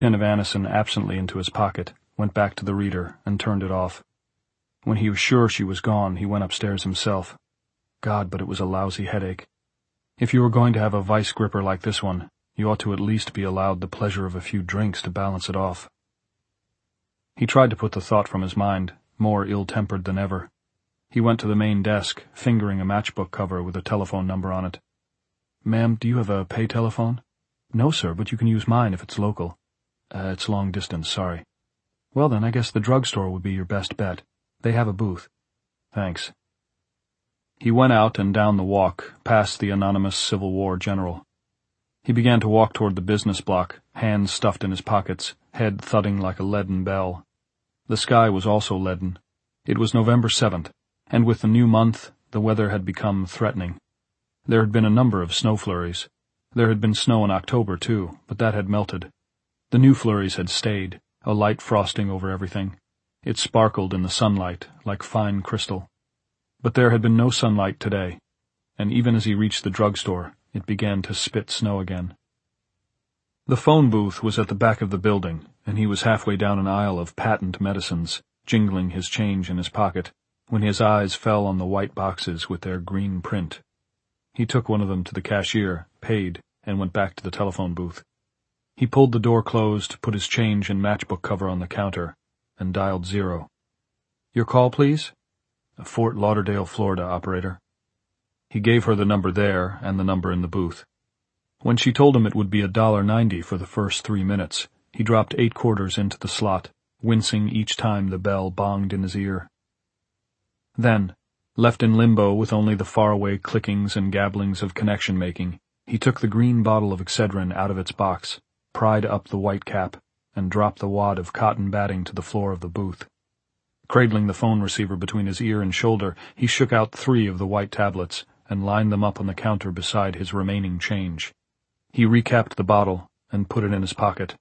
Pen of Anison absently into his pocket, went back to the reader, and turned it off. When he was sure she was gone, he went upstairs himself. God, but it was a lousy headache. If you were going to have a vice gripper like this one, you ought to at least be allowed the pleasure of a few drinks to balance it off. He tried to put the thought from his mind, more ill-tempered than ever. He went to the main desk, fingering a matchbook cover with a telephone number on it. "Ma'am, do you have a pay telephone?" "No, sir, but you can use mine if it's local." It's long distance, sorry." "Well then, I guess the drugstore would be your best bet. They have a booth." "Thanks." He went out and down the walk, past the anonymous Civil War general. He began to walk toward the business block, hands stuffed in his pockets, head thudding like a leaden bell. The sky was also leaden. It was November 7th, and with the new month, the weather had become threatening. There had been a number of snow flurries. There had been snow in October, too, but that had melted. The new flurries had stayed, a light frosting over everything. It sparkled in the sunlight, like fine crystal. But there had been no sunlight today, and even as he reached the drugstore, it began to spit snow again. The phone booth was at the back of the building, and he was halfway down an aisle of patent medicines, jingling his change in his pocket, when his eyes fell on the white boxes with their green print. He took one of them to the cashier, paid, and went back to the telephone booth. He pulled the door closed, put his change and matchbook cover on the counter, and dialed 0. "Your call, please?" "Fort Lauderdale, Florida, operator." He gave her the number there and the number in the booth. When she told him it would be $1.90 for the first 3 minutes, he dropped 8 quarters into the slot, wincing each time the bell bonged in his ear. Then, left in limbo with only the faraway clickings and gabblings of connection-making, he took the green bottle of Excedrin out of its box, pried up the white cap, and dropped the wad of cotton batting to the floor of the booth. Cradling the phone receiver between his ear and shoulder, he shook out 3 of the white tablets and lined them up on the counter beside his remaining change. He recapped the bottle and put it in his pocket.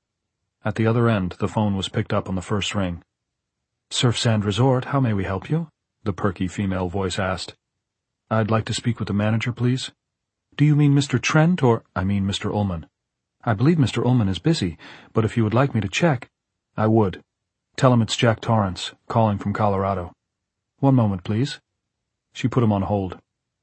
At the other end, the phone was picked up on the first ring. "Surf Sand Resort, how may we help you?" the perky female voice asked. "I'd like to speak with the manager, please." "Do you mean Mr. Trent or—" "I mean Mr. Ullman." "I believe Mr. Ullman is busy, but if you would like me to check—" "I would. Tell him it's Jack Torrance, calling from Colorado." "One moment, please." She put him on hold.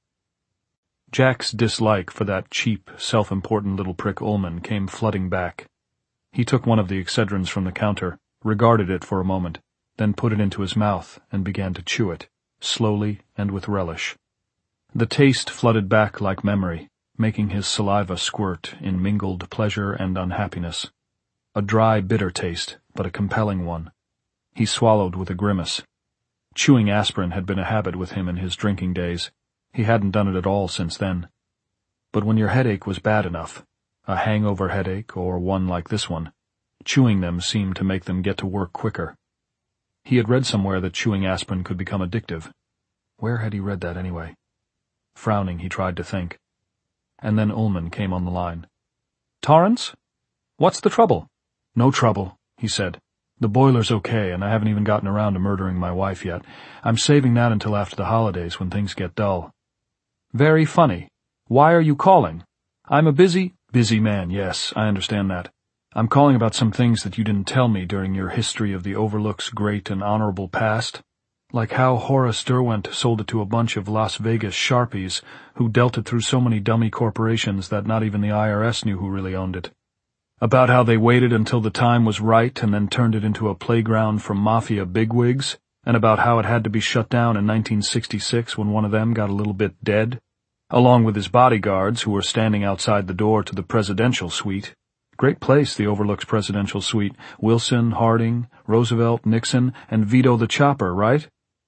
Jack's dislike for that cheap, self-important little prick Ullman came flooding back. He took one of the Excedrins from the counter, regarded it for a moment, then put it into his mouth and began to chew it, slowly and with relish. The taste flooded back like memory, making his saliva squirt in mingled pleasure and unhappiness. A dry, bitter taste, but a compelling one. He swallowed with a grimace. Chewing aspirin had been a habit with him in his drinking days. He hadn't done it at all since then. But when your headache was bad enough, a hangover headache or one like this one, chewing them seemed to make them get to work quicker. He had read somewhere that chewing aspirin could become addictive. Where had he read that anyway? Frowning, he tried to think. And then Ullman came on the line. "Torrance? What's the trouble?" "No trouble," he said. "The boiler's okay, and I haven't even gotten around to murdering my wife yet. I'm saving that until after the holidays when things get dull." "Very funny. Why are you calling?" "I'm a busy man, yes, I understand that. I'm calling about some things that you didn't tell me during your history of the Overlook's great and honorable past. Like how Horace Derwent sold it to a bunch of Las Vegas sharpies who dealt it through so many dummy corporations that not even the IRS knew who really owned it. About how they waited until the time was right and then turned it into a playground for mafia bigwigs, and about how it had to be shut down in 1966 when one of them got a little bit dead, along with his bodyguards who were standing outside the door to the presidential suite. Great place, the Overlook's presidential suite. Wilson, Harding, Roosevelt, Nixon, and Vito the Chopper, right?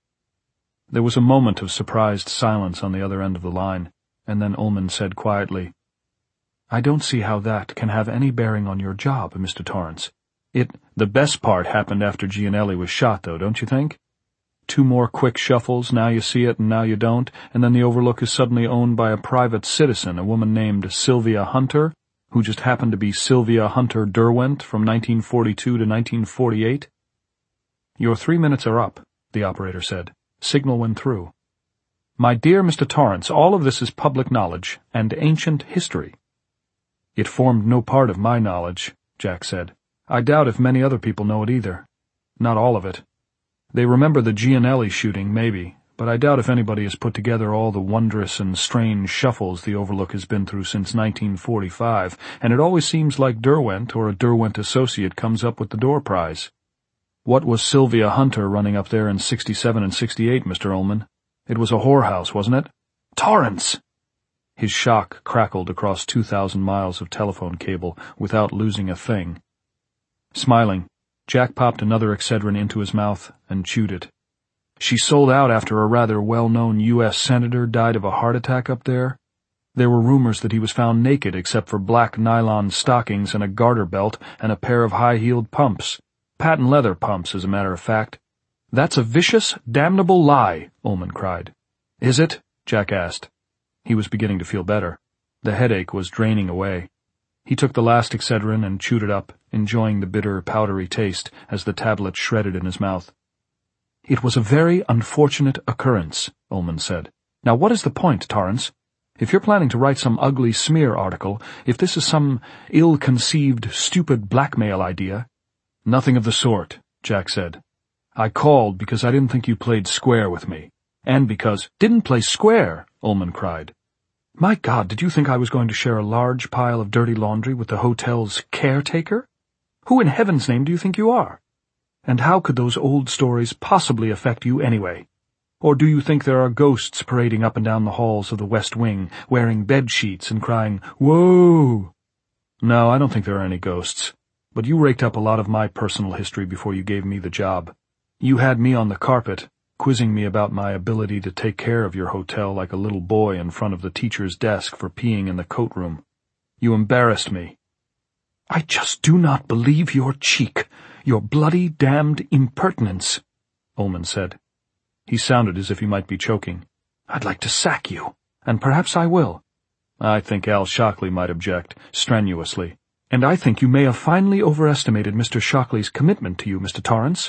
There was a moment of surprised silence on the other end of the line, and then Ullman said quietly, "I don't see how that can have any bearing on your job, Mr. Torrance. The best part happened after Gianelli was shot, though, don't you think? 2 more quick shuffles, now you see it and now you don't, and then the Overlook is suddenly owned by a private citizen, a woman named Sylvia Hunter, who just happened to be Sylvia Hunter Derwent from 1942 to 1948. "Your 3 minutes are up," the operator said. "Signal went through." "My dear Mr. Torrance, all of this is public knowledge and ancient history." "It formed no part of my knowledge," Jack said. I doubt if many other people know it either. Not all of it. They remember the Gianelli shooting, maybe, but I doubt if anybody has put together all the wondrous and strange shuffles the Overlook has been through since 1945, and it always seems like Derwent or a Derwent associate comes up with the door prize. What was Sylvia Hunter running up there in 67 and 68, Mr. Ullman? It was a whorehouse, wasn't it? Torrance! His shock crackled across 2,000 miles of telephone cable without losing a thing. Smiling, Jack popped another Excedrin into his mouth and chewed it. She sold out after a rather well-known U.S. senator died of a heart attack up there. There were rumors that he was found naked except for black nylon stockings and a garter belt and a pair of high-heeled pumps. Patent leather pumps, as a matter of fact. That's a vicious, damnable lie, Ullman cried. Is it? Jack asked. He was beginning to feel better. The headache was draining away. He took the last Excedrin and chewed it up, enjoying the bitter, powdery taste as the tablet shredded in his mouth. It was a very unfortunate occurrence, Ullman said. Now what is the point, Torrance? If you're planning to write some ugly smear article, if this is some ill-conceived, stupid blackmail idea— Nothing of the sort, Jack said. I called because I didn't think you played square with me. And because— Didn't play square, Ullman cried. My God, did you think I was going to share a large pile of dirty laundry with the hotel's caretaker? Who in heaven's name do you think you are? And how could those old stories possibly affect you anyway? Or do you think there are ghosts parading up and down the halls of the West Wing, wearing bed-sheets and crying, Whoa! No, I don't think there are any ghosts. But you raked up a lot of my personal history before you gave me the job. You had me on the carpet, quizzing me about my ability to take care of your hotel like a little boy in front of the teacher's desk for peeing in the coat room. You embarrassed me. I just do not believe your cheek, your bloody damned impertinence, Ullman said. He sounded as if he might be choking. I'd like to sack you, and perhaps I will. I think Al Shockley might object, strenuously. And I think you may have finally overestimated Mr. Shockley's commitment to you, Mr. Torrance.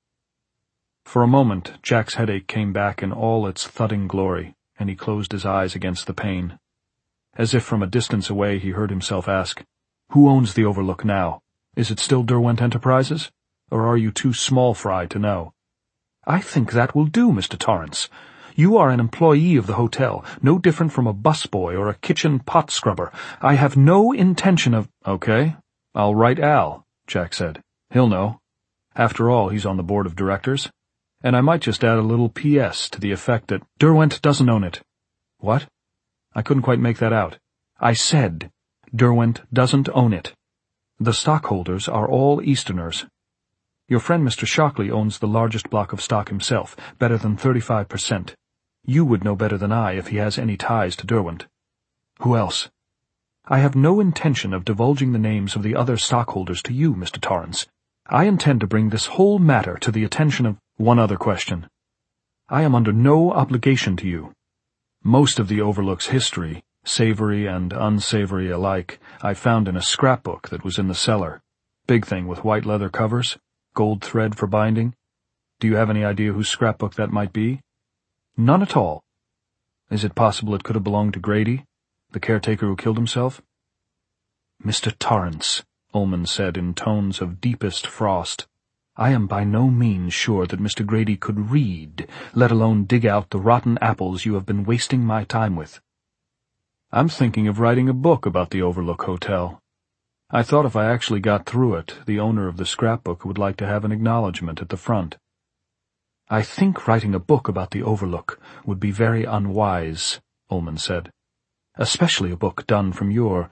For a moment, Jack's headache came back in all its thudding glory, and he closed his eyes against the pain. As if from a distance away he heard himself ask, Who owns the Overlook now? Is it still Derwent Enterprises? Or are you too small fry to know? I think that will do, Mr. Torrance. You are an employee of the hotel, no different from a busboy or a kitchen pot scrubber. I have no intention of— Okay, I'll write Al, Jack said. He'll know. After all, he's on the board of directors. And I might just add a little P.S. to the effect that Derwent doesn't own it. What? I couldn't quite make that out. I said Derwent doesn't own it. The stockholders are all Easterners. Your friend Mr. Shockley owns the largest block of stock himself, better than 35%. You would know better than I if he has any ties to Derwent. Who else? I have no intention of divulging the names of the other stockholders to you, Mr. Torrance. I intend to bring this whole matter to the attention of— One other question. I am under no obligation to you. Most of the Overlook's history, savory and unsavory alike, I found in a scrapbook that was in the cellar. Big thing with white leather covers, gold thread for binding. Do you have any idea whose scrapbook that might be? None at all. Is it possible it could have belonged to Grady, the caretaker who killed himself? Mr. Torrance, Ullman said in tones of deepest frost, I am by no means sure that Mr. Grady could read, let alone dig out the rotten apples you have been wasting my time with. I'm thinking of writing a book about the Overlook Hotel. I thought if I actually got through it, the owner of the scrapbook would like to have an acknowledgement at the front. I think writing a book about the Overlook would be very unwise, Ullman said. Especially a book done from your,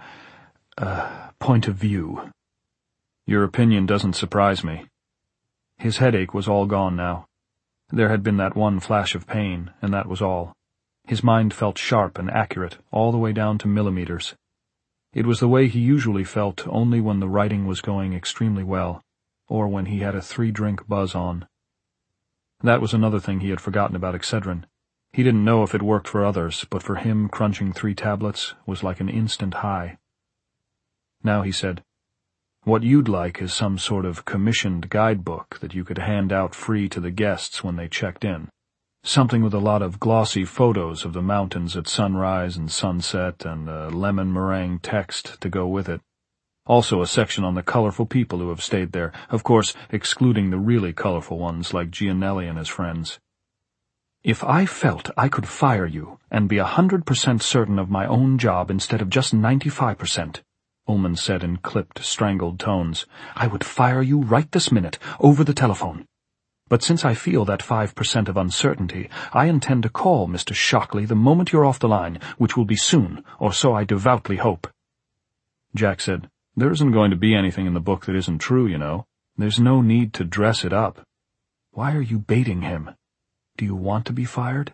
point of view. Your opinion doesn't surprise me. His headache was all gone now. There had been that one flash of pain, and that was all. His mind felt sharp and accurate, all the way down to millimeters. It was the way he usually felt only when the writing was going extremely well, or when he had a 3-drink buzz on. That was another thing he had forgotten about Excedrin. He didn't know if it worked for others, but for him crunching 3 tablets was like an instant high. Now he said, What you'd like is some sort of commissioned guidebook that you could hand out free to the guests when they checked in. Something with a lot of glossy photos of the mountains at sunrise and sunset and a lemon meringue text to go with it. Also a section on the colorful people who have stayed there, of course excluding the really colorful ones like Gianelli and his friends. If I felt I could fire you and be 100% certain of my own job instead of just 95%, Ullman said in clipped, strangled tones, I would fire you right this minute, over the telephone. But since I feel that 5% of uncertainty, I intend to call Mr. Shockley the moment you're off the line, which will be soon, or so I devoutly hope. Jack said, There isn't going to be anything in the book that isn't true, you know. There's no need to dress it up. Why are you baiting him? Do you want to be fired?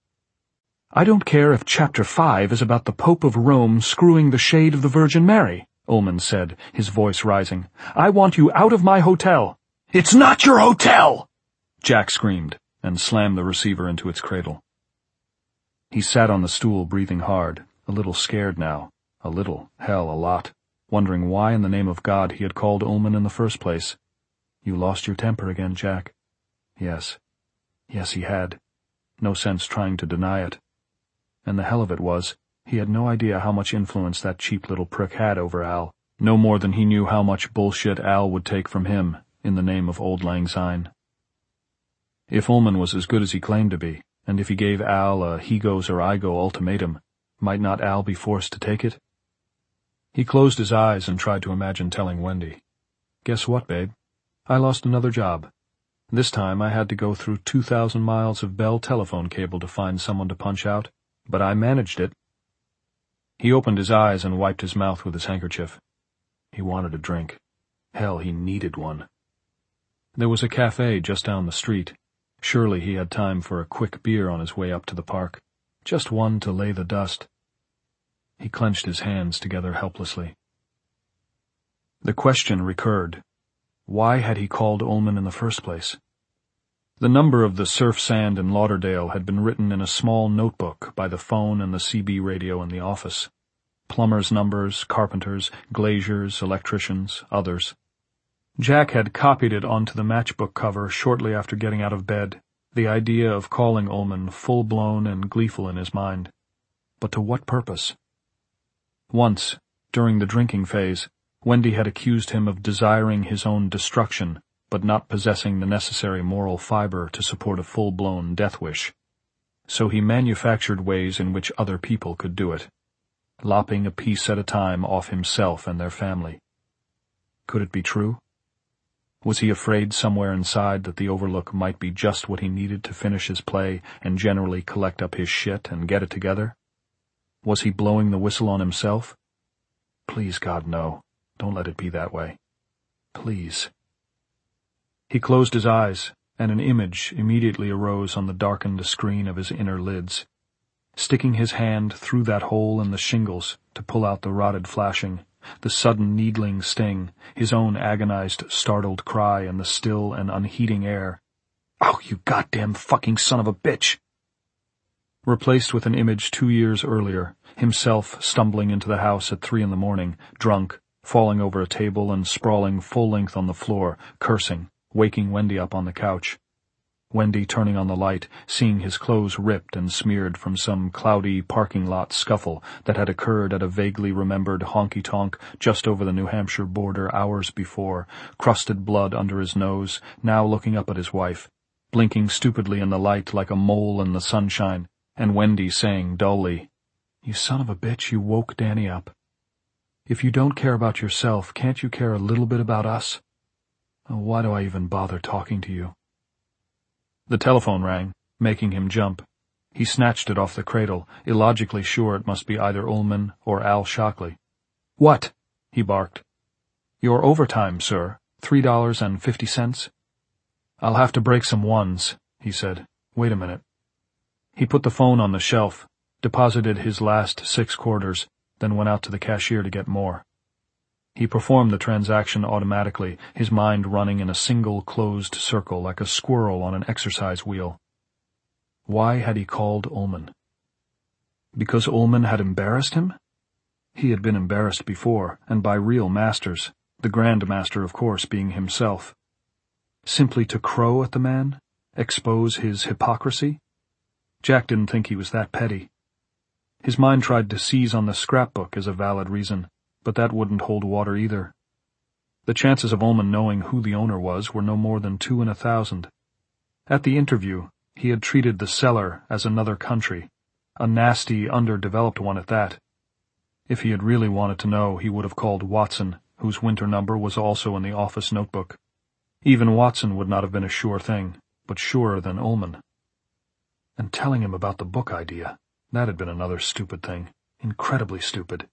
I don't care if Chapter 5 is about the Pope of Rome screwing the shade of the Virgin Mary, Ullman said, his voice rising. I want you out of my hotel. It's not your hotel! Jack screamed, and slammed the receiver into its cradle. He sat on the stool breathing hard, a little scared now, a lot, wondering why in the name of God he had called Ullman in the first place. You lost your temper again, Jack. Yes, he had. No sense trying to deny it. And the hell of it was, he had no idea how much influence that cheap little prick had over Al, no more than he knew how much bullshit Al would take from him in the name of Auld Lang Syne. If Ullman was as good as he claimed to be, and if he gave Al a he goes or I go ultimatum, might not Al be forced to take it? He closed his eyes and tried to imagine telling Wendy, Guess what, babe? I lost another job. This time I had to go through 2,000 miles of Bell telephone cable to find someone to punch out, but I managed it. He opened his eyes and wiped his mouth with his handkerchief. He wanted a drink. Hell, he needed one. There was a cafe just down the street. Surely he had time for a quick beer on his way up to the park. Just one to lay the dust. He clenched his hands together helplessly. The question recurred. Why had he called Ullman in the first place? The number of the Surf Sand in Lauderdale had been written in a small notebook by the phone and the CB radio in the office. Plumbers' numbers, carpenters, glaziers, electricians, others. Jack had copied it onto the matchbook cover shortly after getting out of bed, the idea of calling Ullman full-blown and gleeful in his mind. But to what purpose? Once, during the drinking phase, Wendy had accused him of desiring his own destruction, but not possessing the necessary moral fiber to support a full-blown death wish. So he manufactured ways in which other people could do it, lopping a piece at a time off himself and their family. Could it be true? Was he afraid somewhere inside that the Overlook might be just what he needed to finish his play and generally collect up his shit and get it together? Was he blowing the whistle on himself? Please, God, no. Don't let it be that way. Please. He closed his eyes, and an image immediately arose on the darkened screen of his inner lids. Sticking his hand through that hole in the shingles to pull out the rotted flashing, the sudden needling sting, his own agonized, startled cry in the still and unheeding air. Oh, you goddamn fucking son of a bitch! Replaced with an image 2 years earlier, himself stumbling into the house at 3 a.m, drunk, falling over a table and sprawling full length on the floor, cursing, waking Wendy up on the couch. Wendy turning on the light, seeing his clothes ripped and smeared from some cloudy parking lot scuffle that had occurred at a vaguely remembered honky-tonk just over the New Hampshire border hours before, crusted blood under his nose, now looking up at his wife, blinking stupidly in the light like a mole in the sunshine, and Wendy saying dully, You son of a bitch, you woke Danny up. If you don't care about yourself, can't you care a little bit about us? Oh, why do I even bother talking to you? The telephone rang, making him jump. He snatched it off the cradle, illogically sure it must be either Ullman or Al Shockley. What? He barked. Your overtime, sir. $3.50. I'll have to break some ones, he said. Wait a minute. He put the phone on the shelf, deposited his last 6 quarters, then went out to the cashier to get more. He performed the transaction automatically, his mind running in a single closed circle like a squirrel on an exercise wheel. Why had he called Ullman? Because Ullman had embarrassed him? He had been embarrassed before, and by real masters, the Grand Master, of course, being himself. Simply to crow at the man? Expose his hypocrisy? Jack didn't think he was that petty. His mind tried to seize on the scrapbook as a valid reason, but that wouldn't hold water either. The chances of Ullman knowing who the owner was were no more than 2 in 1,000. At the interview, he had treated the cellar as another country, a nasty, underdeveloped one at that. If he had really wanted to know, he would have called Watson, whose winter number was also in the office notebook. Even Watson would not have been a sure thing, but surer than Ullman. And telling him about the book idea, that had been another stupid thing, incredibly stupid.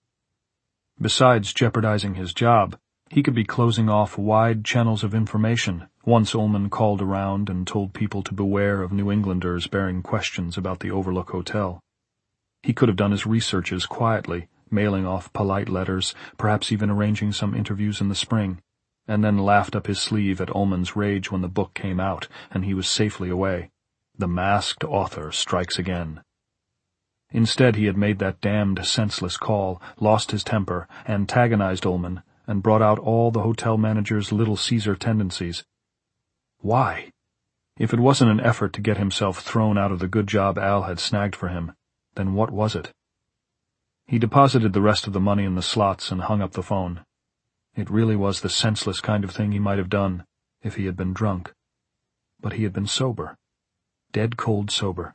Besides jeopardizing his job, he could be closing off wide channels of information once Ullman called around and told people to beware of New Englanders bearing questions about the Overlook Hotel. He could have done his researches quietly, mailing off polite letters, perhaps even arranging some interviews in the spring, and then laughed up his sleeve at Ullman's rage when the book came out and he was safely away. The masked author strikes again. Instead, he had made that damned senseless call, lost his temper, antagonized Ullman, and brought out all the hotel manager's Little Caesar tendencies. Why? If it wasn't an effort to get himself thrown out of the good job Al had snagged for him, then what was it? He deposited the rest of the money in the slots and hung up the phone. It really was the senseless kind of thing he might have done if he had been drunk. But he had been sober. Dead cold sober.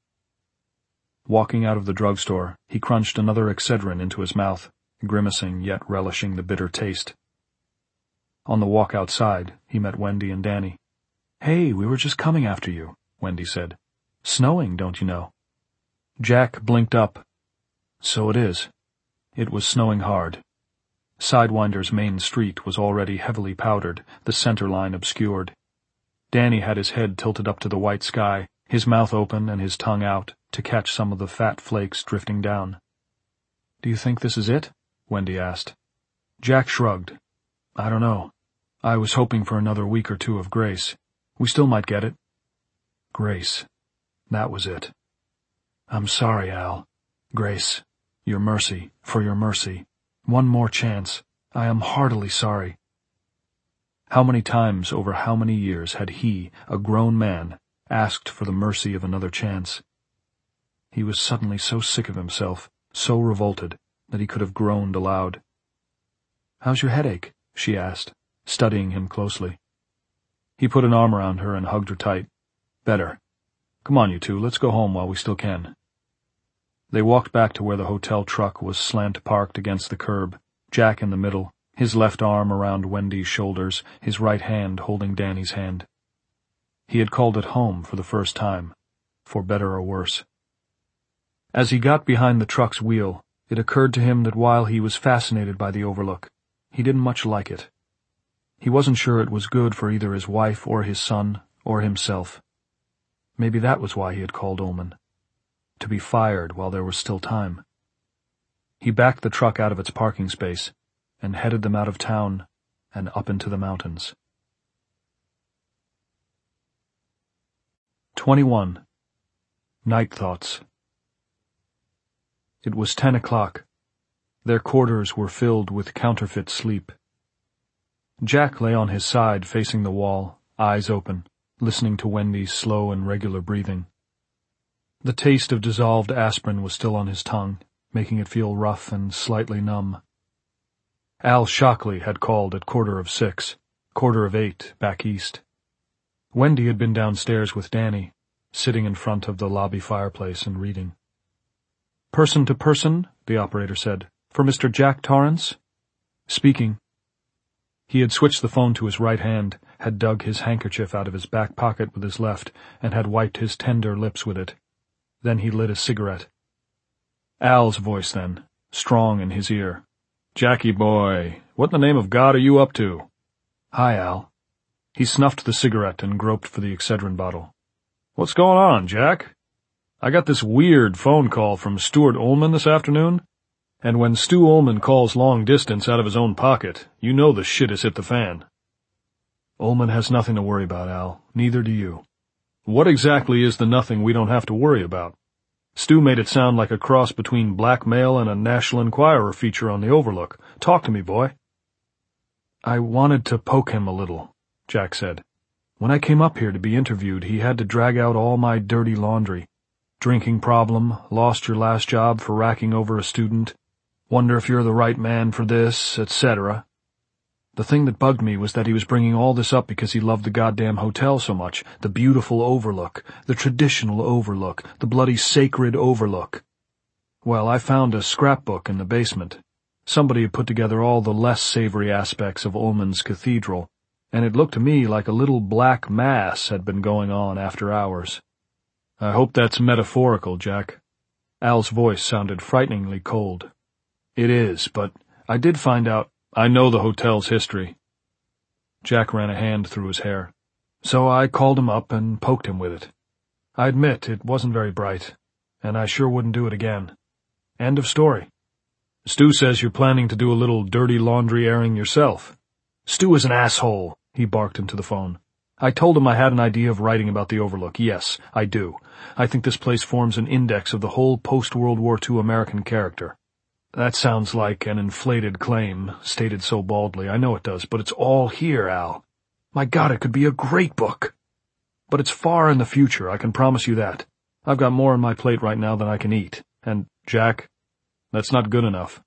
Walking out of the drugstore, he crunched another Excedrin into his mouth, grimacing yet relishing the bitter taste. On the walk outside, he met Wendy and Danny. "Hey, we were just coming after you," Wendy said. "Snowing, don't you know?" Jack blinked up. So it is. It was snowing hard. Sidewinder's main street was already heavily powdered, the center line obscured. Danny had his head tilted up to the white sky, his mouth open and his tongue out, to catch some of the fat flakes drifting down. "Do you think this is it?" Wendy asked. Jack shrugged. "I don't know. I was hoping for another week or two of grace. We still might get it." Grace. That was it. "I'm sorry, Al. Grace. Your mercy, for your mercy. One more chance. I am heartily sorry." How many times over how many years had he, a grown man, asked for the mercy of another chance? He was suddenly so sick of himself, so revolted, that he could have groaned aloud. "How's your headache?" she asked, studying him closely. He put an arm around her and hugged her tight. "Better. Come on, you two, let's go home while we still can." They walked back to where the hotel truck was slant-parked against the curb, Jack in the middle, his left arm around Wendy's shoulders, his right hand holding Danny's hand. He had called it home for the first time, for better or worse. As he got behind the truck's wheel, it occurred to him that while he was fascinated by the Overlook, he didn't much like it. He wasn't sure it was good for either his wife or his son or himself. Maybe that was why he had called Ullman. To be fired while there was still time. He backed the truck out of its parking space and headed them out of town and up into the mountains. 21. Night Thoughts. It was 10 o'clock. Their quarters were filled with counterfeit sleep. Jack lay on his side facing the wall, eyes open, listening to Wendy's slow and regular breathing. The taste of dissolved aspirin was still on his tongue, making it feel rough and slightly numb. Al Shockley had called at 6:15, 7:45 back east. Wendy had been downstairs with Danny, sitting in front of the lobby fireplace and reading. "Person to person," the operator said. "For Mr. Jack Torrance?" "Speaking." He had switched the phone to his right hand, had dug his handkerchief out of his back pocket with his left, and had wiped his tender lips with it. Then he lit a cigarette. Al's voice then, strong in his ear. "Jackie boy, what in the name of God are you up to?" "Hi, Al." He snuffed the cigarette and groped for the Excedrin bottle. "What's going on, Jack? I got this weird phone call from Stuart Ullman this afternoon, and when Stu Ullman calls long distance out of his own pocket, you know the shit has hit the fan." "Ullman has nothing to worry about, Al. Neither do you." "What exactly is the nothing we don't have to worry about? Stu made it sound like a cross between blackmail and a National Enquirer feature on the Overlook. Talk to me, boy." "I wanted to poke him a little," Jack said. "When I came up here to be interviewed, he had to drag out all my dirty laundry. Drinking problem, lost your last job for racking over a student, Wonder if you're the right man for this, etc. The thing that bugged me was that he was bringing all this up because he loved the goddamn hotel so much, the beautiful Overlook, the traditional Overlook, the bloody sacred Overlook. Well, I found a scrapbook in the basement. Somebody had put together all the less savory aspects of Ullman's Cathedral, and it looked to me like a little black mass had been going on after hours. I hope that's metaphorical, Jack. Al's voice sounded frighteningly cold. It is, but I did find out. I know the hotel's history. Jack ran a hand through his hair. So I called him up and poked him with it. I admit it wasn't very bright, and I sure wouldn't do it again. End of story. Stu says you're planning to do a little dirty laundry airing yourself. Stu is an asshole, he barked into the phone. I told him I had an idea of writing about the Overlook. Yes, I do. I think this place forms an index of the whole post-World War II American character. That sounds like an inflated claim, stated so baldly. I know it does, but it's all here, Al. My God, it could be a great book. But it's far in the future, I can promise you that. I've got more on my plate right now than I can eat. And, Jack, that's not good enough.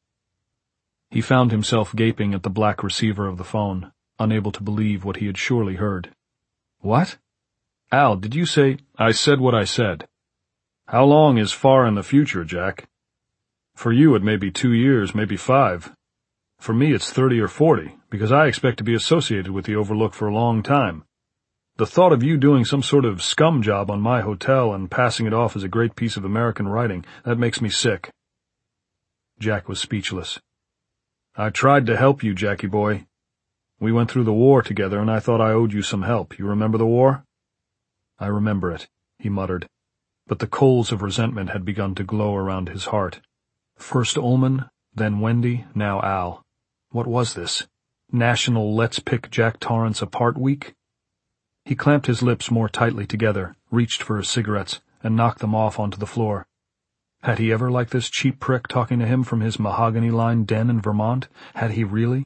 He found himself gaping at the black receiver of the phone, unable to believe what he had surely heard. What? Al, did you say— I said what I said. How long is far in the future, Jack? For you it may be 2 years, maybe 5. For me it's 30 or 40, because I expect to be associated with the Overlook for a long time. The thought of you doing some sort of scum job on my hotel and passing it off as a great piece of American writing, that makes me sick. Jack was speechless. I tried to help you, Jackie boy. We went through the war together and I thought I owed you some help. You remember the war? I remember it, he muttered, but the coals of resentment had begun to glow around his heart. First Ullman, then Wendy, now Al. What was this? National Let's Pick Jack Torrance Apart Week? He clamped his lips more tightly together, reached for his cigarettes, and knocked them off onto the floor. Had he ever liked this cheap prick talking to him from his mahogany-lined den in Vermont? Had he really?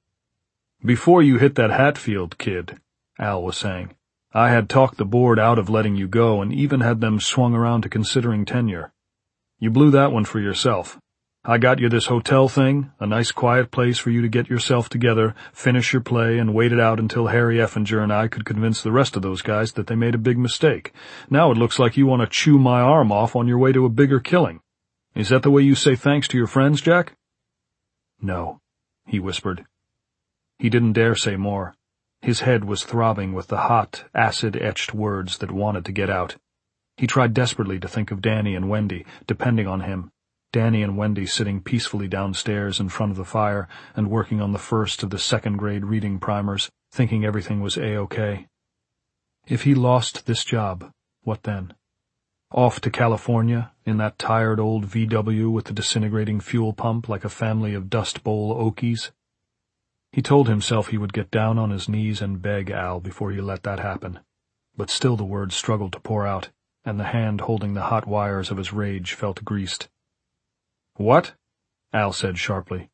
Before you hit that Hatfield kid, Al was saying, I had talked the board out of letting you go and even had them swung around to considering tenure. You blew that one for yourself. I got you this hotel thing, a nice quiet place for you to get yourself together, finish your play, and wait it out until Harry Effinger and I could convince the rest of those guys that they made a big mistake. Now it looks like you want to chew my arm off on your way to a bigger killing. Is that the way you say thanks to your friends, Jack? No, he whispered. He didn't dare say more. His head was throbbing with the hot, acid-etched words that wanted to get out. He tried desperately to think of Danny and Wendy, depending on him. Danny and Wendy sitting peacefully downstairs in front of the fire and working on the first of the second-grade reading primers, thinking everything was A-OK. If he lost this job, what then? Off to California, in that tired old VW with the disintegrating fuel pump like a family of Dust Bowl Okies? He told himself he would get down on his knees and beg Al before he let that happen. But still the words struggled to pour out, and the hand holding the hot wires of his rage felt greased. What? Al said sharply.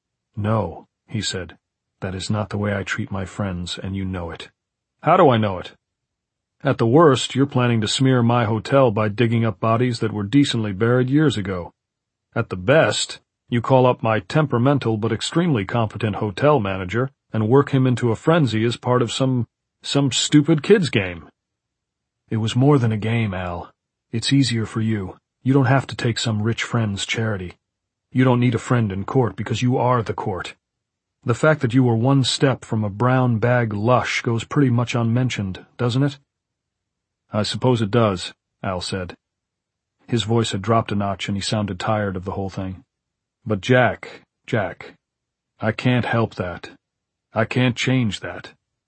No, he said. That is not the way I treat my friends, and you know it. How do I know it? At the worst, you're planning to smear my hotel by digging up bodies that were decently buried years ago. At the best, you call up my temperamental but extremely competent hotel manager and work him into a frenzy as part of some stupid kid's game. It was more than a game, Al. It's easier for you. You don't have to take some rich friend's charity. You don't need a friend in court because you are the court. The fact that you were one step from a brown bag lush goes pretty much unmentioned, doesn't it? I suppose it does, Al said. His voice had dropped a notch and he sounded tired of the whole thing. But Jack, I can't help that. I can't change that.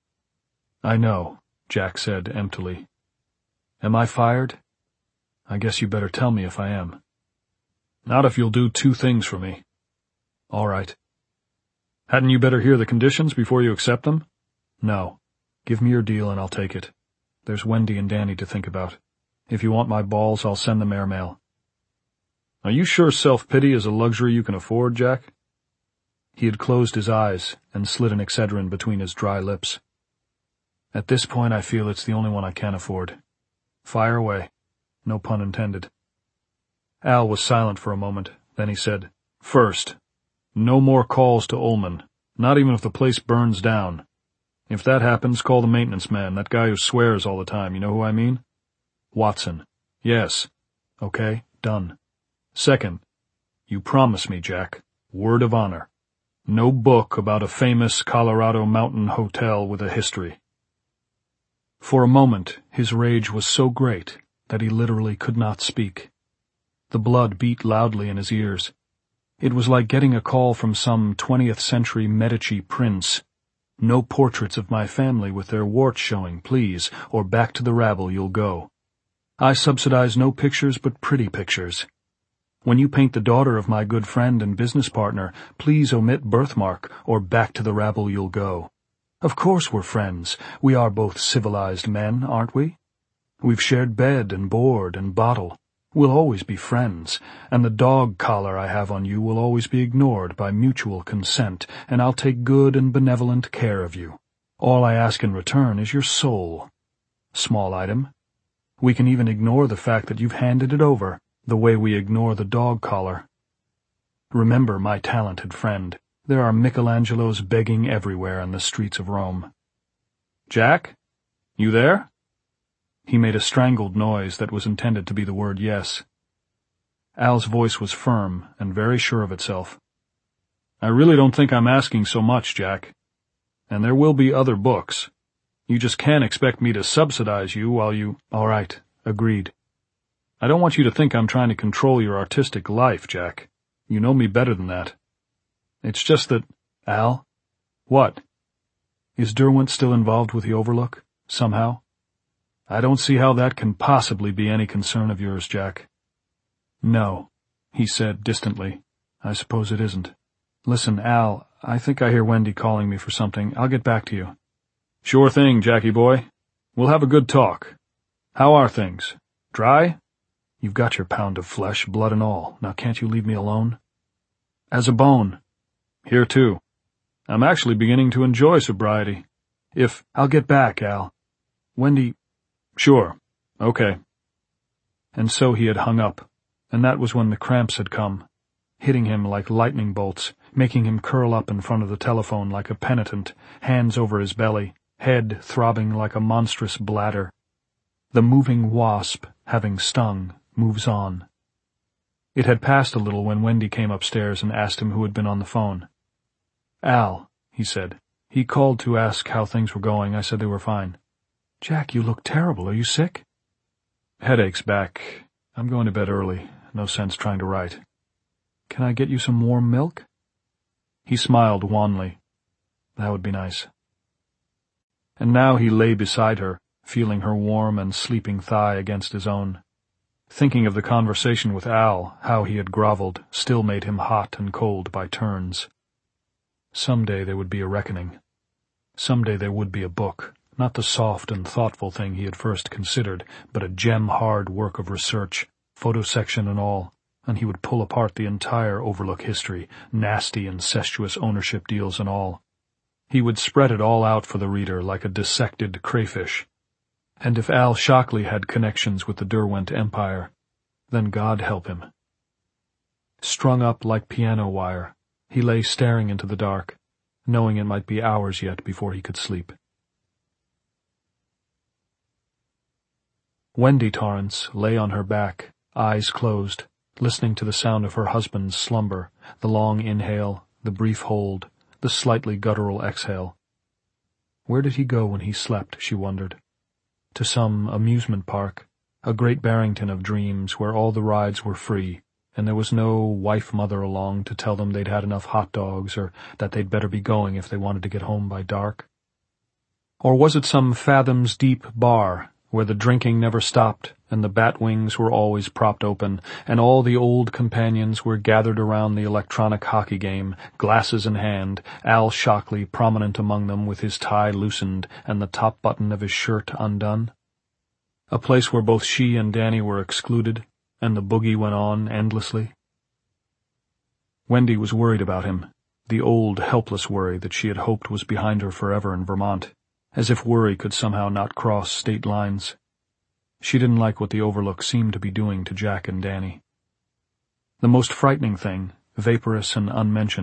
I know, Jack said emptily. Am I fired? I guess you better tell me if I am. Not if you'll do 2 things for me. All right. Hadn't you better hear the conditions before you accept them? No. Give me your deal and I'll take it. There's Wendy and Danny to think about. If you want my balls, I'll send them airmail. Are you sure self-pity is a luxury you can afford, Jack? He had closed his eyes and slid an Excedrin between his dry lips. At this point, I feel it's the only one I can afford. Fire away. No pun intended. Al was silent for a moment. Then he said, First, No more calls to Ullman, not even if the place burns down. If that happens, call the maintenance man, that guy who swears all the time, you know who I mean? Watson. Yes. Okay, done. Second, you promise me, Jack, word of honor. No book about a famous Colorado mountain hotel with a history. For a moment, his rage was so great that he literally could not speak. The blood beat loudly in his ears. It was like getting a call from some 20th century Medici prince. No portraits of my family with their warts showing, please, or back to the rabble you'll go. I subsidize no pictures but pretty pictures. When you paint the daughter of my good friend and business partner, please omit birthmark, or back to the rabble you'll go. Of course we're friends. We are both civilized men, aren't we? We've shared bed and board and bottle. We'll always be friends, and the dog collar I have on you will always be ignored by mutual consent, and I'll take good and benevolent care of you. All I ask in return is your soul. Small item. We can even ignore the fact that you've handed it over, the way we ignore the dog collar. Remember, my talented friend, there are Michelangelos begging everywhere in the streets of Rome. Jack? You there? He made a strangled noise that was intended to be the word yes. Al's voice was firm and very sure of itself. I really don't think I'm asking so much, Jack. And there will be other books. You just can't expect me to subsidize you while you— All right, agreed. I don't want you to think I'm trying to control your artistic life, Jack. You know me better than that. It's just that— Al? What? Is Derwent still involved with the Overlook, somehow? I don't see how that can possibly be any concern of yours, Jack. No, he said distantly. I suppose it isn't. Listen, Al, I think I hear Wendy calling me for something. I'll get back to you. Sure thing, Jackie boy. We'll have a good talk. How are things? Dry? You've got your pound of flesh, blood and all. Now can't you leave me alone? As a bone. Here too. I'm actually beginning to enjoy sobriety. I'll get back, Al. Wendy— Sure. Okay. And so he had hung up, and that was when the cramps had come, hitting him like lightning bolts, making him curl up in front of the telephone like a penitent, hands over his belly, head throbbing like a monstrous bladder. The moving wasp, having stung, moves on. It had passed a little when Wendy came upstairs and asked him who had been on the phone. Al, he said. He called to ask how things were going. I said they were fine. Jack, you look terrible. Are you sick? Headache's back. I'm going to bed early. No sense trying to write. Can I get you some warm milk? He smiled wanly. That would be nice. And now he lay beside her, feeling her warm and sleeping thigh against his own. Thinking of the conversation with Al, how he had groveled, still made him hot and cold by turns. Someday there would be a reckoning. Someday there would be a book. Not the soft and thoughtful thing he had first considered, but a gem-hard work of research, photo section and all, and he would pull apart the entire Overlook history, nasty incestuous ownership deals and all. He would spread it all out for the reader like a dissected crayfish. And if Al Shockley had connections with the Derwent Empire, then God help him. Strung up like piano wire, he lay staring into the dark, knowing it might be hours yet before he could sleep. Wendy Torrance lay on her back, eyes closed, listening to the sound of her husband's slumber, the long inhale, the brief hold, the slightly guttural exhale. Where did he go when he slept, she wondered. To some amusement park, a Great Barrington of dreams where all the rides were free, and there was no wife-mother along to tell them they'd had enough hot dogs or that they'd better be going if they wanted to get home by dark. Or was it some fathoms-deep bar where the drinking never stopped, and the bat wings were always propped open, and all the old companions were gathered around the electronic hockey game, glasses in hand, Al Shockley prominent among them with his tie loosened and the top button of his shirt undone? A place where both she and Danny were excluded, and the boogie went on endlessly? Wendy was worried about him, the old helpless worry that she had hoped was behind her forever in Vermont. As if worry could somehow not cross state lines. She didn't like what the Overlook seemed to be doing to Jack and Danny. The most frightening thing, vaporous and unmentioned,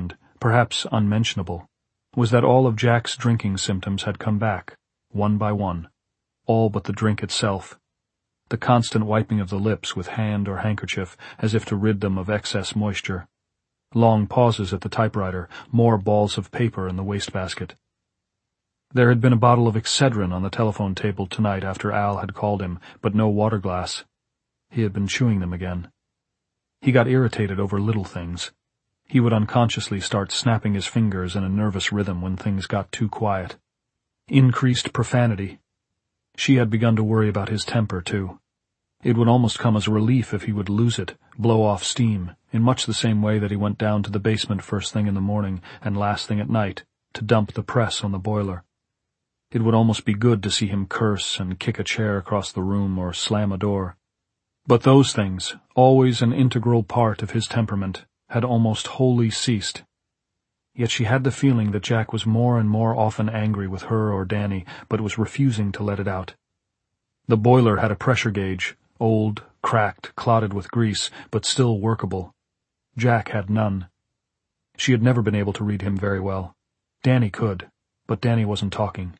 perhaps unmentionable, was that all of Jack's drinking symptoms had come back, one by one, all but the drink itself. The constant wiping of the lips with hand or handkerchief as if to rid them of excess moisture. Long pauses at the typewriter, more balls of paper in the wastebasket. There had been a bottle of Excedrin on the telephone table tonight after Al had called him, but no water glass. He had been chewing them again. He got irritated over little things. He would unconsciously start snapping his fingers in a nervous rhythm when things got too quiet. Increased profanity. She had begun to worry about his temper, too. It would almost come as a relief if he would lose it, blow off steam, in much the same way that he went down to the basement first thing in the morning and last thing at night, to dump the press on the boiler. It would almost be good to see him curse and kick a chair across the room or slam a door. But those things, always an integral part of his temperament, had almost wholly ceased. Yet she had the feeling that Jack was more and more often angry with her or Danny, but was refusing to let it out. The boiler had a pressure gauge, old, cracked, clotted with grease, but still workable. Jack had none. She had never been able to read him very well. Danny could, but Danny wasn't talking.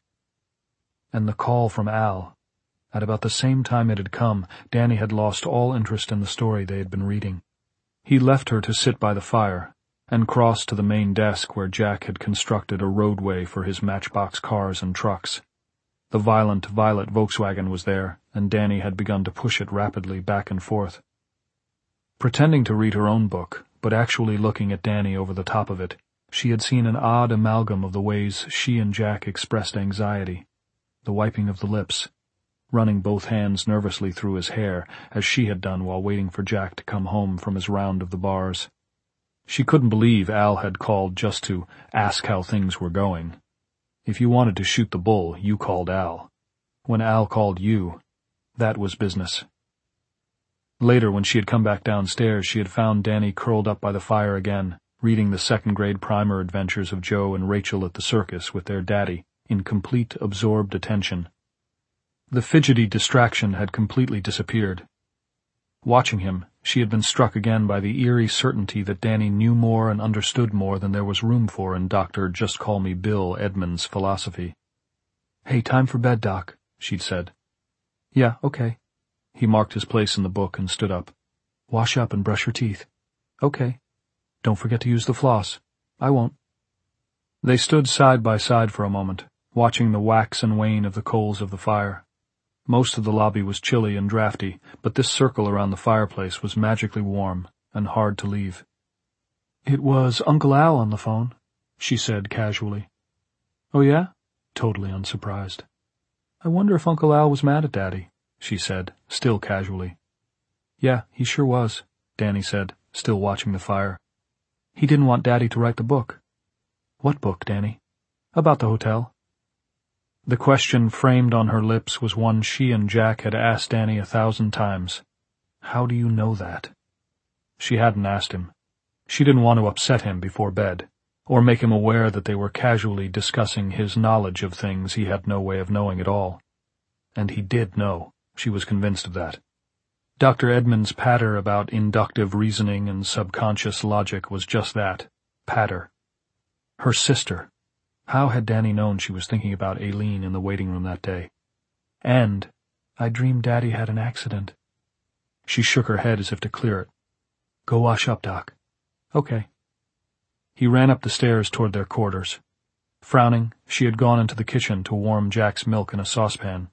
And the call from Al. At about the same time it had come, Danny had lost all interest in the story they had been reading. He left her to sit by the fire, and crossed to the main desk where Jack had constructed a roadway for his matchbox cars and trucks. The violent violet Volkswagen was there, and Danny had begun to push it rapidly back and forth. Pretending to read her own book, but actually looking at Danny over the top of it, she had seen an odd amalgam of the ways she and Jack expressed anxiety. The wiping of the lips, running both hands nervously through his hair, as she had done while waiting for Jack to come home from his round of the bars. She couldn't believe Al had called just to ask how things were going. If you wanted to shoot the bull, you called Al. When Al called you, that was business. Later, when she had come back downstairs, she had found Danny curled up by the fire again, reading the second-grade primer adventures of Joe and Rachel at the circus with their daddy, in complete, absorbed attention. The fidgety distraction had completely disappeared. Watching him, she had been struck again by the eerie certainty that Danny knew more and understood more than there was room for in Dr. Just-Call-Me-Bill Edmonds' philosophy. "Hey, time for bed, Doc," she'd said. "Yeah, okay." He marked his place in the book and stood up. "Wash up and brush your teeth." "Okay. Don't forget to use the floss." "I won't." They stood side by side for a moment, watching the wax and wane of the coals of the fire. Most of the lobby was chilly and drafty, but this circle around the fireplace was magically warm and hard to leave. "It was Uncle Al on the phone," she said casually. "Oh, yeah?" Totally unsurprised. "I wonder if Uncle Al was mad at Daddy," she said, still casually. "Yeah, he sure was," Danny said, still watching the fire. "He didn't want Daddy to write the book." "What book, Danny?" "About the hotel." The question framed on her lips was one she and Jack had asked Danny 1,000 times. "How do you know that?" She hadn't asked him. She didn't want to upset him before bed, or make him aware that they were casually discussing his knowledge of things he had no way of knowing at all. And he did know, she was convinced of that. Dr. Edmonds' patter about inductive reasoning and subconscious logic was just that, patter. Her sister. How had Danny known she was thinking about Aileen in the waiting room that day? And, "I dreamed Daddy had an accident." She shook her head as if to clear it. "Go wash up, Doc." "Okay." He ran up the stairs toward their quarters. Frowning, she had gone into the kitchen to warm Jack's milk in a saucepan.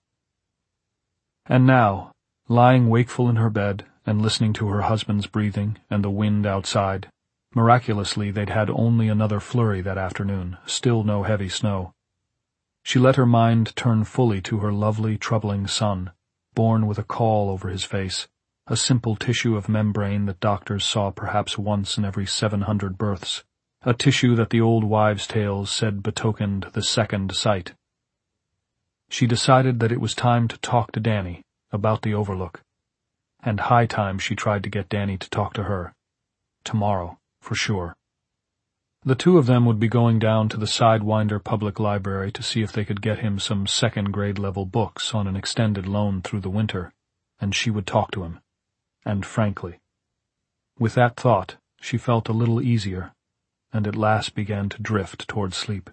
And now, lying wakeful in her bed and listening to her husband's breathing and the wind outside, miraculously they'd had only another flurry that afternoon, still no heavy snow. She let her mind turn fully to her lovely, troubling son, born with a caul over his face, a simple tissue of membrane that doctors saw perhaps once in every 700 births, a tissue that the old wives' tales said betokened the second sight. She decided that it was time to talk to Danny about the Overlook, and high time she tried to get Danny to talk to her. Tomorrow. For sure. The two of them would be going down to the Sidewinder Public Library to see if they could get him some second-grade level books on an extended loan through the winter, and she would talk to him, and frankly. With that thought, she felt a little easier. and at last began to drift toward sleep.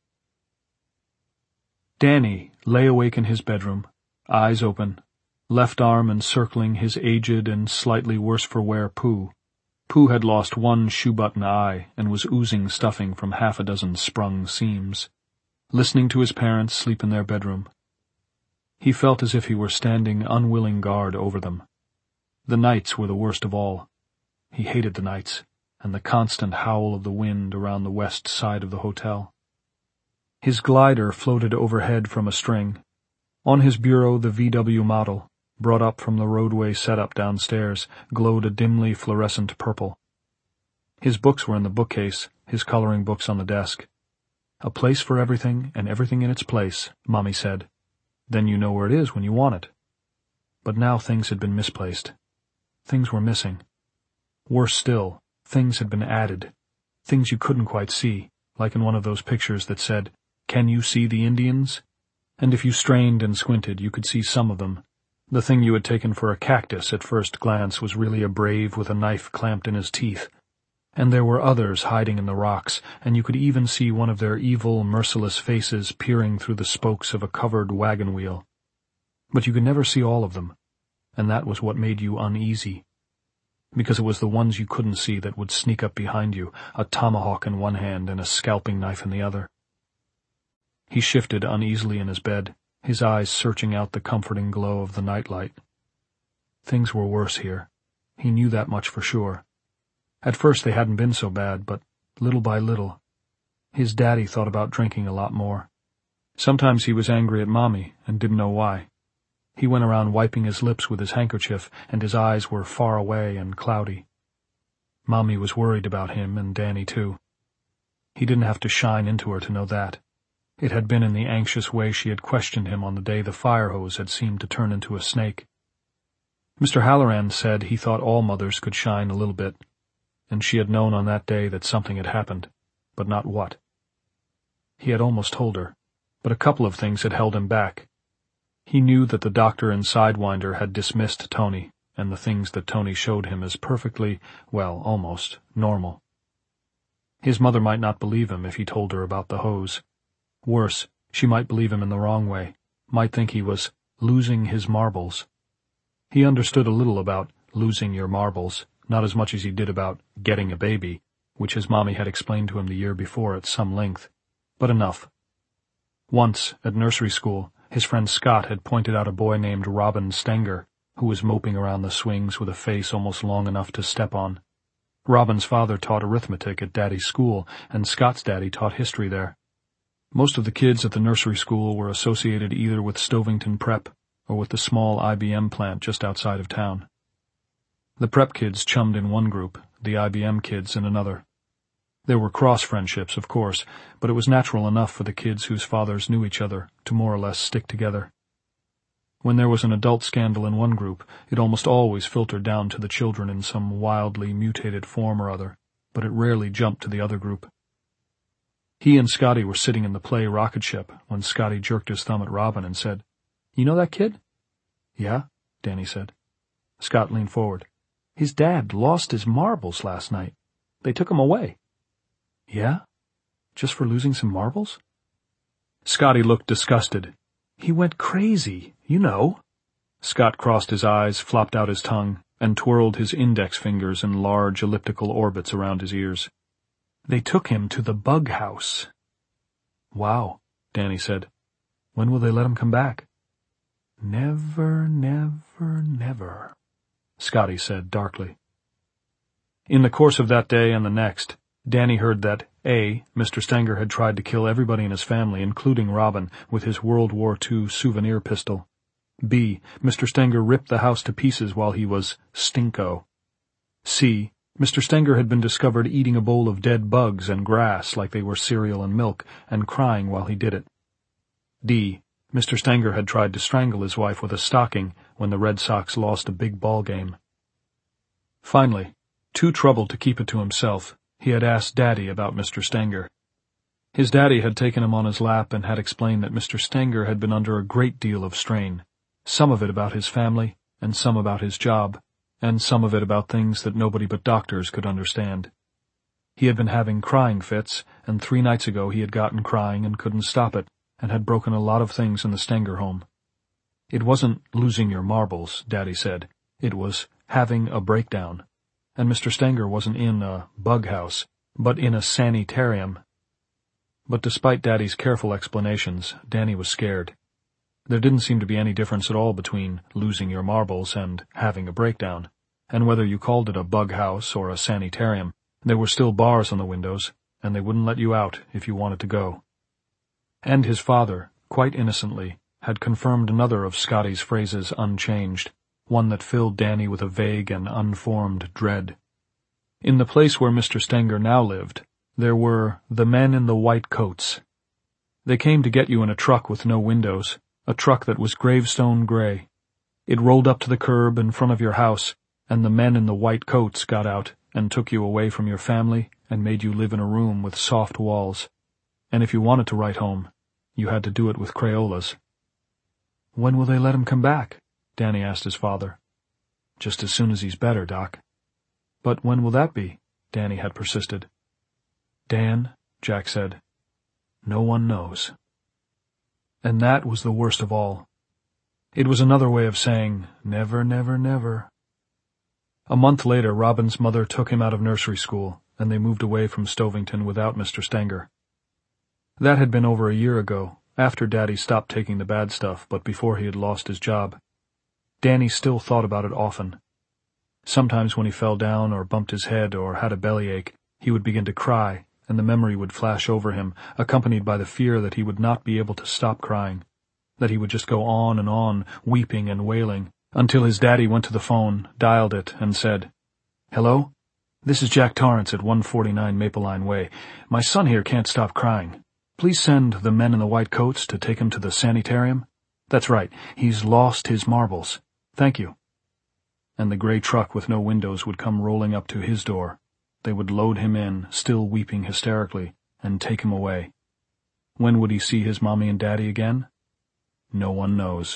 Danny lay awake in his bedroom, eyes open, left arm encircling his aged and slightly worse-for-wear Pooh. Pooh had lost one shoe-button eye and was oozing stuffing from half a dozen sprung seams, listening to his parents sleep in their bedroom. He felt as if he were standing unwilling guard over them. The nights were the worst of all. He hated the nights, and the constant howl of the wind around the west side of the hotel. His glider floated overhead from a string. On his bureau the VW model, brought up from the roadway setup downstairs, glowed a dimly fluorescent purple. His books were in the bookcase, his coloring books on the desk. A place for everything, and everything in its place, Mommy said. Then you know where it is when you want it. But now things had been misplaced. Things were missing. Worse still, things had been added. Things you couldn't quite see, like in one of those pictures that said, "Can you see the Indians?" And if you strained and squinted, you could see some of them. The thing you had taken for a cactus at first glance was really a brave with a knife clamped in his teeth. And there were others hiding in the rocks, and you could even see one of their evil, merciless faces peering through the spokes of a covered wagon wheel. But you could never see all of them, and that was what made you uneasy. Because it was the ones you couldn't see that would sneak up behind you, a tomahawk in one hand and a scalping knife in the other. He shifted uneasily in his bed, his eyes searching out the comforting glow of the nightlight. Things were worse here. He knew that much for sure. At first they hadn't been so bad, but little by little. His daddy thought about drinking a lot more. Sometimes he was angry at Mommy and didn't know why. He went around wiping his lips with his handkerchief, and his eyes were far away and cloudy. Mommy was worried about him and Danny too. He didn't have to shine into her to know that. It had been in the anxious way she had questioned him on the day the fire hose had seemed to turn into a snake. Mr. Halloran said he thought all mothers could shine a little bit, and she had known on that day that something had happened, but not what. He had almost told her, but a couple of things had held him back. He knew that the doctor in Sidewinder had dismissed Tony, and the things that Tony showed him as perfectly, well, almost, normal. His mother might not believe him if he told her about the hose. Worse, she might believe him in the wrong way, might think he was losing his marbles. He understood a little about losing your marbles, not as much as he did about getting a baby, which his mommy had explained to him the year before at some length, but enough. Once, at nursery school, his friend Scott had pointed out a boy named Robin Stenger, who was moping around the swings with a face almost long enough to step on. Robin's father taught arithmetic at Daddy's school, and Scott's daddy taught history there. Most of the kids at the nursery school were associated either with Stovington Prep or with the small IBM plant just outside of town. The prep kids chummed in one group, the IBM kids in another. There were cross-friendships, of course, but it was natural enough for the kids whose fathers knew each other to more or less stick together. When there was an adult scandal in one group, it almost always filtered down to the children in some wildly mutated form or other, but it rarely jumped to the other group. He and Scotty were sitting in the play Rocket Ship when Scotty jerked his thumb at Robin and said, "You know that kid?" "Yeah," Danny said. Scott leaned forward. "His dad lost his marbles last night. They took him away." "Yeah? Just for losing some marbles?" Scotty looked disgusted. "He went crazy, you know." Scott crossed his eyes, flopped out his tongue, and twirled his index fingers in large elliptical orbits around his ears. "They took him to the bug house." "Wow," Danny said. "When will they let him come back?" "Never, never, never," Scotty said darkly. In the course of that day and the next, Danny heard that A. Mr. Stenger had tried to kill everybody in his family, including Robin, with his World War II souvenir pistol. B. Mr. Stenger ripped the house to pieces while he was stinko. C. Mr. Stenger had been discovered eating a bowl of dead bugs and grass like they were cereal and milk, and crying while he did it. D. Mr. Stenger had tried to strangle his wife with a stocking when the Red Sox lost a big ball game. Finally, too troubled to keep it to himself, he had asked Daddy about Mr. Stenger. His daddy had taken him on his lap and had explained that Mr. Stenger had been under a great deal of strain, some of it about his family, and some about his job, and some of it about things that nobody but doctors could understand. He had been having crying fits, and 3 nights ago he had gotten crying and couldn't stop it, and had broken a lot of things in the Stenger home. It wasn't losing your marbles, Daddy said. It was having a breakdown. And Mr. Stenger wasn't in a bug house, but in a sanitarium. But despite Daddy's careful explanations, Danny was scared. There didn't seem to be any difference at all between losing your marbles and having a breakdown, and whether you called it a bug house or a sanitarium, there were still bars on the windows, and they wouldn't let you out if you wanted to go. And his father, quite innocently, had confirmed another of Scotty's phrases unchanged, one that filled Danny with a vague and unformed dread. In the place where Mr. Stenger now lived, there were the men in the white coats. They came to get you in a truck with no windows, a truck that was gravestone gray. It rolled up to the curb in front of your house, and the men in the white coats got out and took you away from your family and made you live in a room with soft walls. And if you wanted to write home, you had to do it with Crayolas. "When will they let him come back?" Danny asked his father. "Just as soon as he's better, Doc." "But when will that be?" Danny had persisted. "Dan," Jack said, "no one knows." And that was the worst of all. It was another way of saying, never, never, never. A month later, Robin's mother took him out of nursery school, and they moved away from Stovington without Mr. Stenger. That had been over a year ago, after Daddy stopped taking the bad stuff, but before he had lost his job. Danny still thought about it often. Sometimes when he fell down or bumped his head or had a bellyache, he would begin to cry, and the memory would flash over him, accompanied by the fear that he would not be able to stop crying, that he would just go on and on, weeping and wailing, until his daddy went to the phone, dialed it, and said, "Hello? This is Jack Torrance at 149 Maple Line Way. My son here can't stop crying. Please send the men in the white coats to take him to the sanitarium. That's right, he's lost his marbles. Thank you." And the gray truck with no windows would come rolling up to his door. They would load him in, still weeping hysterically, and take him away. When would he see his mommy and daddy again? No one knows.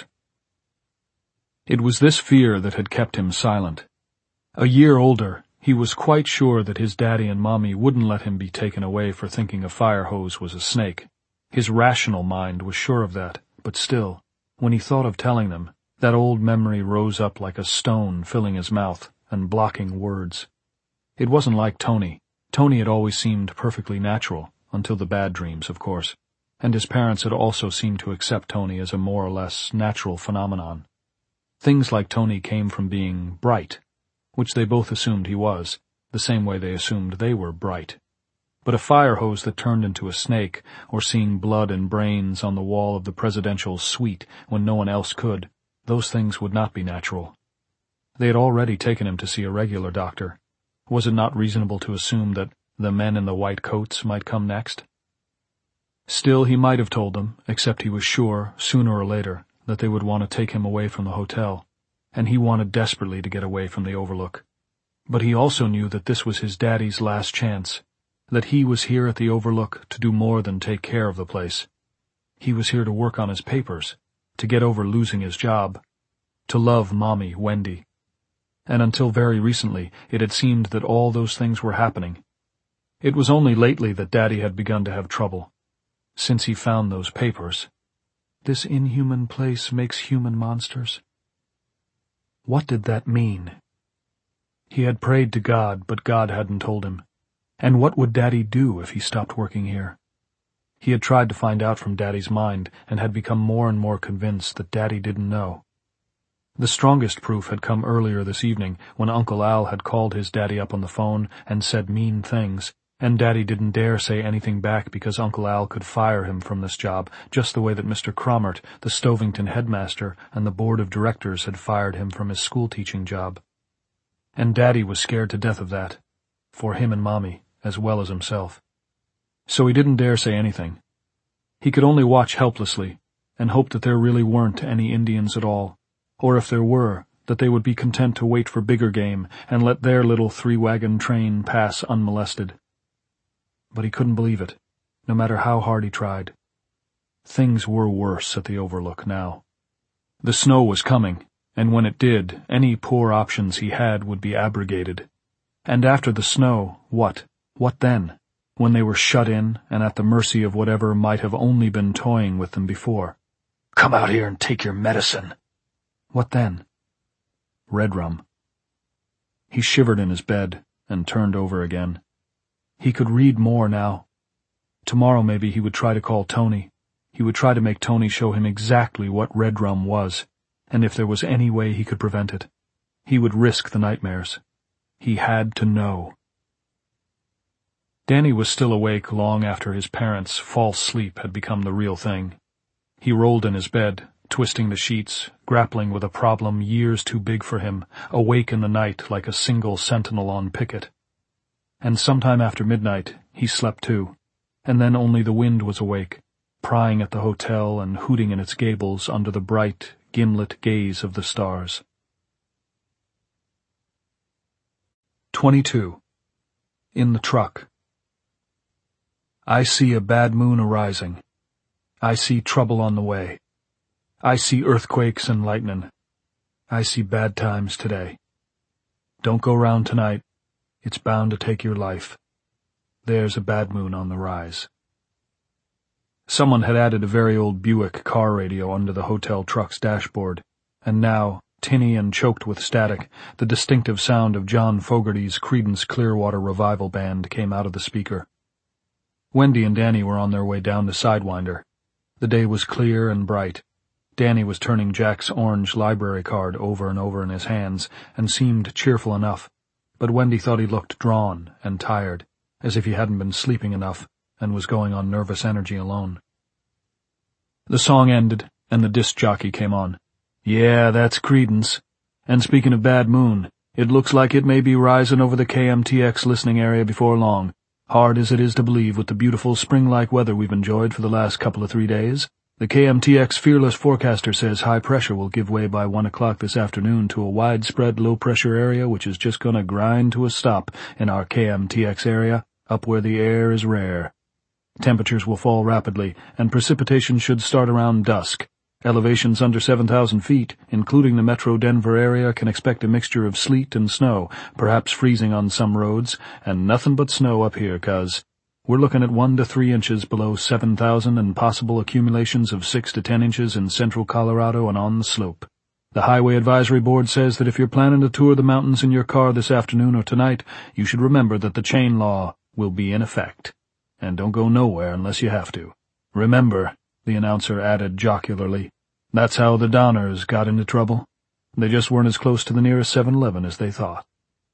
It was this fear that had kept him silent. A year older, he was quite sure that his daddy and mommy wouldn't let him be taken away for thinking a fire hose was a snake. His rational mind was sure of that, but still, when he thought of telling them, that old memory rose up like a stone filling his mouth and blocking words. It wasn't like Tony. Tony had always seemed perfectly natural, until the bad dreams, of course, and his parents had also seemed to accept Tony as a more or less natural phenomenon. Things like Tony came from being bright, which they both assumed he was, the same way they assumed they were bright. But a fire hose that turned into a snake, or seeing blood and brains on the wall of the presidential suite when no one else could, those things would not be natural. They had already taken him to see a regular doctor. Was it not reasonable to assume that the men in the white coats might come next? Still, he might have told them, except he was sure, sooner or later, that they would want to take him away from the hotel, and he wanted desperately to get away from the Overlook. But he also knew that this was his daddy's last chance, that he was here at the Overlook to do more than take care of the place. He was here to work on his papers, to get over losing his job, to love Mommy, Wendy. And until very recently, it had seemed that all those things were happening. It was only lately that Daddy had begun to have trouble, since he found those papers. This inhuman place makes human monsters. What did that mean? He had prayed to God, but God hadn't told him. And what would Daddy do if he stopped working here? He had tried to find out from Daddy's mind, and had become more and more convinced that Daddy didn't know. The strongest proof had come earlier this evening, when Uncle Al had called his daddy up on the phone and said mean things, and Daddy didn't dare say anything back because Uncle Al could fire him from this job, just the way that Mr. Crommert, the Stovington headmaster, and the board of directors had fired him from his school-teaching job. And Daddy was scared to death of that, for him and Mommy, as well as himself. So he didn't dare say anything. He could only watch helplessly, and hope that there really weren't any Indians at all, or if there were, that they would be content to wait for bigger game and let their little 3-wagon train pass unmolested. But he couldn't believe it, no matter how hard he tried. Things were worse at the Overlook now. The snow was coming, and when it did, any poor options he had would be abrogated. And after the snow, what? What then, when they were shut in and at the mercy of whatever might have only been toying with them before? "Come out here and take your medicine." What then? Redrum. He shivered in his bed and turned over again. He could read more now. Tomorrow maybe he would try to call Tony. He would try to make Tony show him exactly what Redrum was, and if there was any way he could prevent it. He would risk the nightmares. He had to know. Danny was still awake long after his parents' false sleep had become the real thing. He rolled in his bed, twisting the sheets, grappling with a problem years too big for him, awake in the night like a single sentinel on picket. And sometime after midnight he slept too, and then only the wind was awake, prying at the hotel and hooting in its gables under the bright, gimlet gaze of the stars. 22. In the truck. I see a bad moon arising. I see trouble on the way. I see earthquakes and lightnin'. I see bad times today. Don't go round tonight. It's bound to take your life. There's a bad moon on the rise. Someone had added a very old Buick car radio under the hotel truck's dashboard, and now, tinny and choked with static, the distinctive sound of John Fogerty's Creedence Clearwater Revival Band came out of the speaker. Wendy and Danny were on their way down the Sidewinder. The day was clear and bright. Danny was turning Jack's orange library card over and over in his hands and seemed cheerful enough, but Wendy thought he looked drawn and tired, as if he hadn't been sleeping enough and was going on nervous energy alone. The song ended, and the disc jockey came on. "Yeah, that's Creedence. And speaking of bad moon, it looks like it may be rising over the KMTX listening area before long, hard as it is to believe with the beautiful spring-like weather we've enjoyed for the last couple of 3 days. The KMTX fearless forecaster says high pressure will give way by 1 o'clock this afternoon to a widespread low-pressure area which is just gonna grind to a stop in our KMTX area, up where the air is rare. Temperatures will fall rapidly, and precipitation should start around dusk. Elevations under 7,000 feet, including the Metro Denver area, can expect a mixture of sleet and snow, perhaps freezing on some roads, and nothing but snow up here, cuz we're looking at 1 to 3 inches below 7,000 and possible accumulations of 6 to 10 inches in central Colorado and on the slope. The Highway Advisory Board says that if you're planning to tour the mountains in your car this afternoon or tonight, you should remember that the chain law will be in effect. And don't go nowhere unless you have to. Remember, the announcer added jocularly, that's how the Donners got into trouble. They just weren't as close to the nearest 7-Eleven as they thought.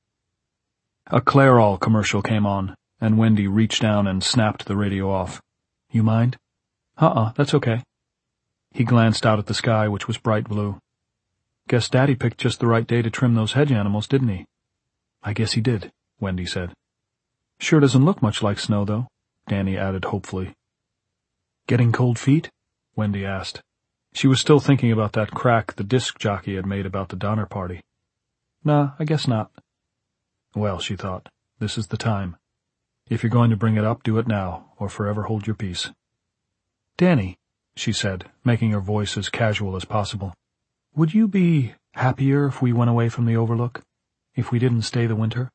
A Clairol commercial came on, and Wendy reached down and snapped the radio off. "You mind?" That's okay." He glanced out at the sky, which was bright blue. "Guess Daddy picked just the right day to trim those hedge animals, didn't he?" "I guess he did," Wendy said. "Sure doesn't look much like snow, though," Danny added hopefully. "Getting cold feet?" Wendy asked. She was still thinking about that crack the disc jockey had made about the Donner Party. "Nah, I guess not." Well, she thought, this is the time. If you're going to bring it up, do it now, or forever hold your peace. "Danny," she said, making her voice as casual as possible, "would you be happier if we went away from the Overlook? If we didn't stay the winter?"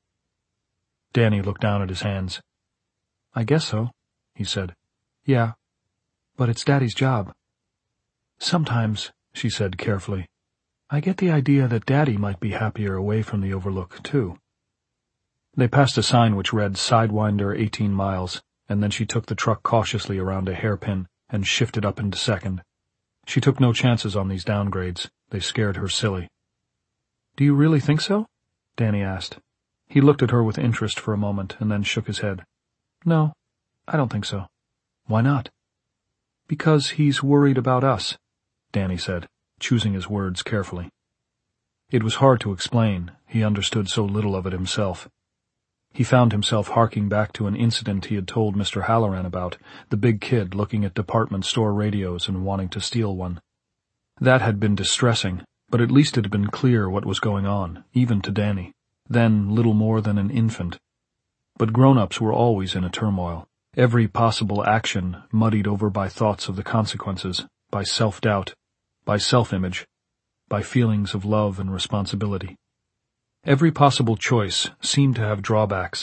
Danny looked down at his hands. "I guess so," he said. "Yeah, but it's Daddy's job." "Sometimes," she said carefully, "I get the idea that Daddy might be happier away from the Overlook, too." They passed a sign which read Sidewinder 18 miles, and then she took the truck cautiously around a hairpin and shifted up into second. She took no chances on these downgrades. They scared her silly. "Do you really think so?" Danny asked. He looked at her with interest for a moment and then shook his head. "No, I don't think so." "Why not?" "Because he's worried about us," Danny said, choosing his words carefully. It was hard to explain. He understood so little of it himself. He found himself harking back to an incident he had told Mr. Halloran about, the big kid looking at department store radios and wanting to steal one. That had been distressing, but at least it had been clear what was going on, even to Danny, then little more than an infant. But grown-ups were always in a turmoil, every possible action muddied over by thoughts of the consequences, by self-doubt, by self-image, by feelings of love and responsibility. Every possible choice seemed to have drawbacks,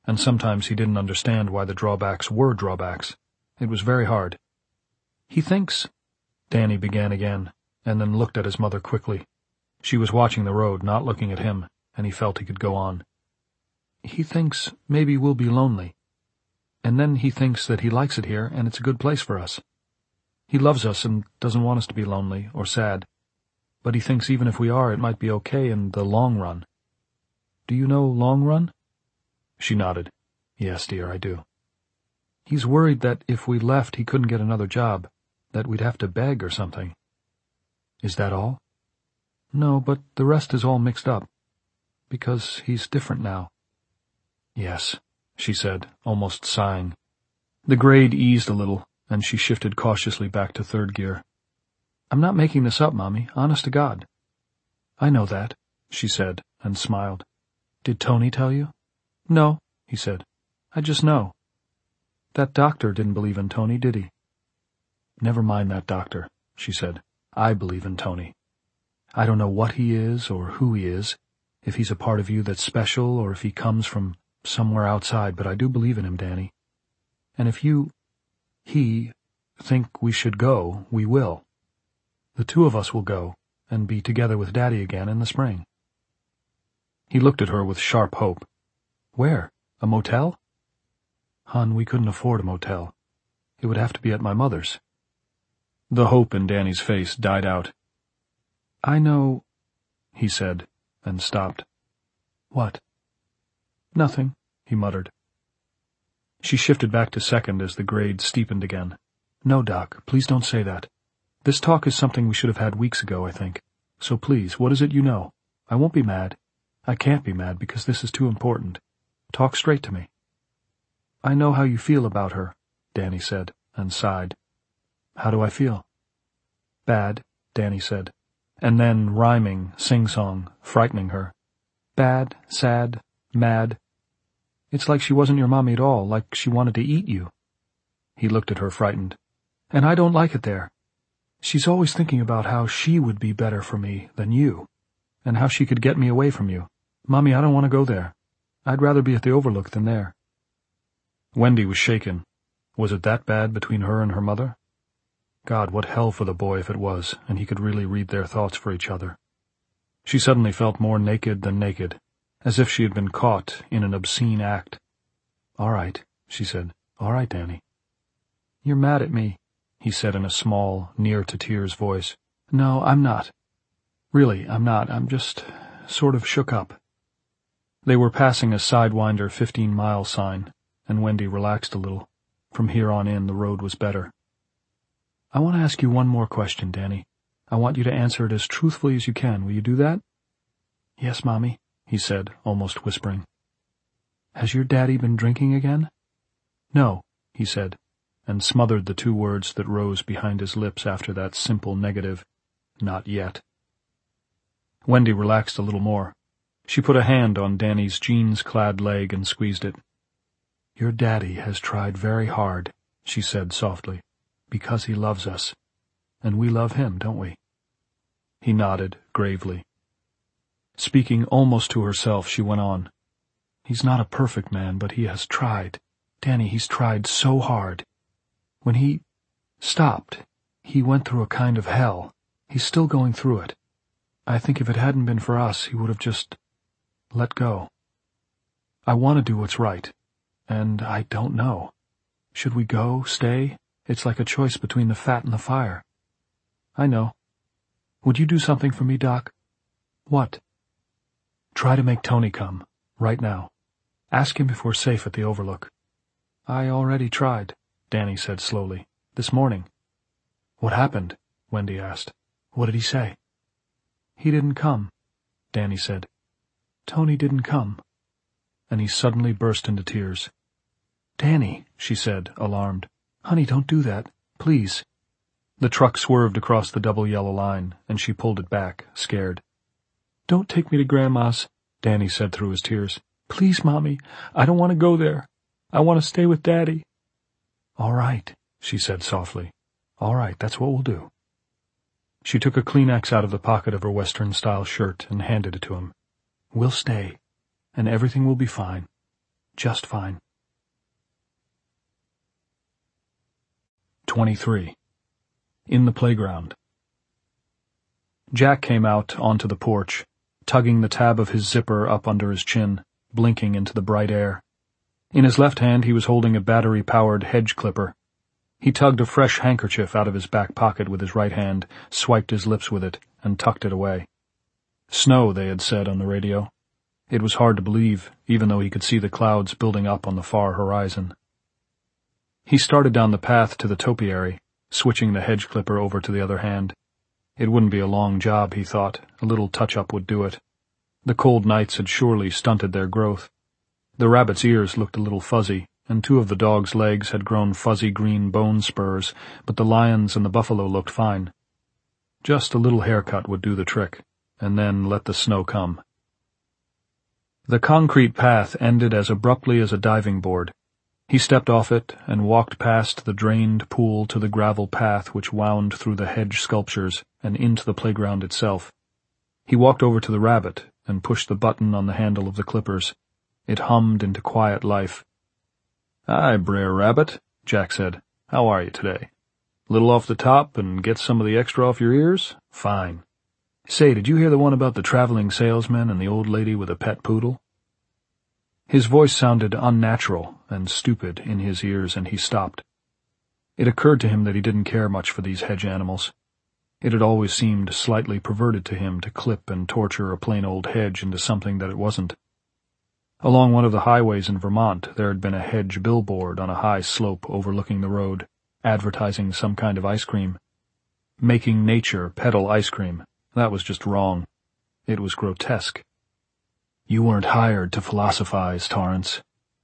and sometimes he didn't understand why the drawbacks were drawbacks. It was very hard. "He thinks—" Danny began again, and then looked at his mother quickly. She was watching the road, not looking at him, and he felt he could go on. "He thinks maybe we'll be lonely. And then he thinks that he likes it here and it's a good place for us. He loves us and doesn't want us to be lonely or sad. But he thinks even if we are, it might be okay in the long run. Do you know long run?" She nodded. "Yes, dear, I do." "He's worried that if we left he couldn't get another job, that we'd have to beg or something." "Is that all?" "No, but the rest is all mixed up. Because he's different now." "Yes," she said, almost sighing. The grade eased a little, and she shifted cautiously back to third gear. "I'm not making this up, Mommy, honest to God." "I know that," she said, and smiled. "Did Tony tell you?" "No," he said. "I just know." "That doctor didn't believe in Tony, did he?" "Never mind that doctor," she said. "I believe in Tony. I don't know what he is or who he is, if he's a part of you that's special or if he comes from somewhere outside, but I do believe in him, Danny. And if he think we should go, we will. The two of us will go and be together with Daddy again in the spring." He looked at her with sharp hope. "Where? A motel?" "Hon, we couldn't afford a motel. It would have to be at my mother's." The hope in Danny's face died out. "I know," he said, and stopped. "What?" "Nothing," he muttered. She shifted back to second as the grade steepened again. "No, Doc, please don't say that. This talk is something we should have had weeks ago, I think. So please, what is it you know? I won't be mad. I can't be mad because this is too important. Talk straight to me." "I know how you feel about her," Danny said, and sighed. "How do I feel?" "Bad," Danny said, and then rhyming, sing-song, frightening her. "Bad, sad, mad. It's like she wasn't your mommy at all, like she wanted to eat you." He looked at her, frightened. "And I don't like it there. She's always thinking about how she would be better for me than you, and how she could get me away from you. Mommy, I don't want to go there. I'd rather be at the Overlook than there." Wendy was shaken. Was it that bad between her and her mother? God, what hell for the boy if it was, and he could really read their thoughts for each other. She suddenly felt more naked than naked, as if she had been caught in an obscene act. "All right," she said. "All right, Danny." "You're mad at me," he said in a small, near-to-tears voice. "No, I'm not. Really, I'm not. I'm just sort of shook up." They were passing a Sidewinder 15-mile sign, and Wendy relaxed a little. From here on in, the road was better. "I want to ask you one more question, Danny. I want you to answer it as truthfully as you can. Will you do that?" "Yes, Mommy," he said, almost whispering. "Has your daddy been drinking again?" "No," he said, and smothered the two words that rose behind his lips after that simple negative, "Not yet." Wendy relaxed a little more. She put a hand on Danny's jeans-clad leg and squeezed it. "Your daddy has tried very hard," she said softly, "because he loves us. And we love him, don't we?" He nodded gravely. Speaking almost to herself, she went on. "He's not a perfect man, but he has tried. Danny, he's tried so hard. When he stopped, he went through a kind of hell. He's still going through it. I think if it hadn't been for us, he would have just let go. I want to do what's right, and I don't know. Should we go, stay? It's like a choice between the fat and the fire." "I know. Would you do something for me, Doc?" "What?" "Try to make Tony come, right now. Ask him if we're safe at the Overlook." "I already tried," Danny said slowly. "This morning." "What happened?" Wendy asked. "What did he say?" "He didn't come," Danny said. "Tony didn't come." And he suddenly burst into tears. "Danny," she said, alarmed. "Honey, don't do that. Please." The truck swerved across the double yellow line, and she pulled it back, scared. "Don't take me to Grandma's," Danny said through his tears. "Please, Mommy, I don't want to go there. I want to stay with Daddy." "All right," she said softly. "All right, that's what we'll do." She took a Kleenex out of the pocket of her Western-style shirt and handed it to him. "We'll stay, and everything will be fine. Just fine. 23. In the playground. Jack came out onto the porch, tugging the tab of his zipper up under his chin, blinking into the bright air. In his left hand he was holding a battery-powered hedge clipper. He tugged a fresh handkerchief out of his back pocket with his right hand, swiped his lips with it, and tucked it away. Snow, they had said on the radio. It was hard to believe, even though he could see the clouds building up on the far horizon. He started down the path to the topiary, switching the hedge clipper over to the other hand. It wouldn't be a long job, he thought. A little touch-up would do it. The cold nights had surely stunted their growth. The rabbit's ears looked a little fuzzy, and 2 of the dog's legs had grown fuzzy green bone spurs, but the lion's and the buffalo looked fine. Just a little haircut would do the trick, and then let the snow come. The concrete path ended as abruptly as a diving board. He stepped off it and walked past the drained pool to the gravel path which wound through the hedge sculptures and into the playground itself. He walked over to the rabbit and pushed the button on the handle of the clippers. It hummed into quiet life. "Hi, Brer Rabbit," Jack said. "How are you today? Little off the top and get some of the extra off your ears? Fine. Say, did you hear the one about the traveling salesman and the old lady with a pet poodle?" His voice sounded unnatural and stupid in his ears, and he stopped. It occurred to him that he didn't care much for these hedge animals. It had always seemed slightly perverted to him to clip and torture a plain old hedge into something that it wasn't. Along one of the highways in Vermont there had been a hedge billboard on a high slope overlooking the road, advertising some kind of ice cream. Making nature peddle ice cream. That was just wrong. It was grotesque. "You weren't hired to philosophize, Torrance."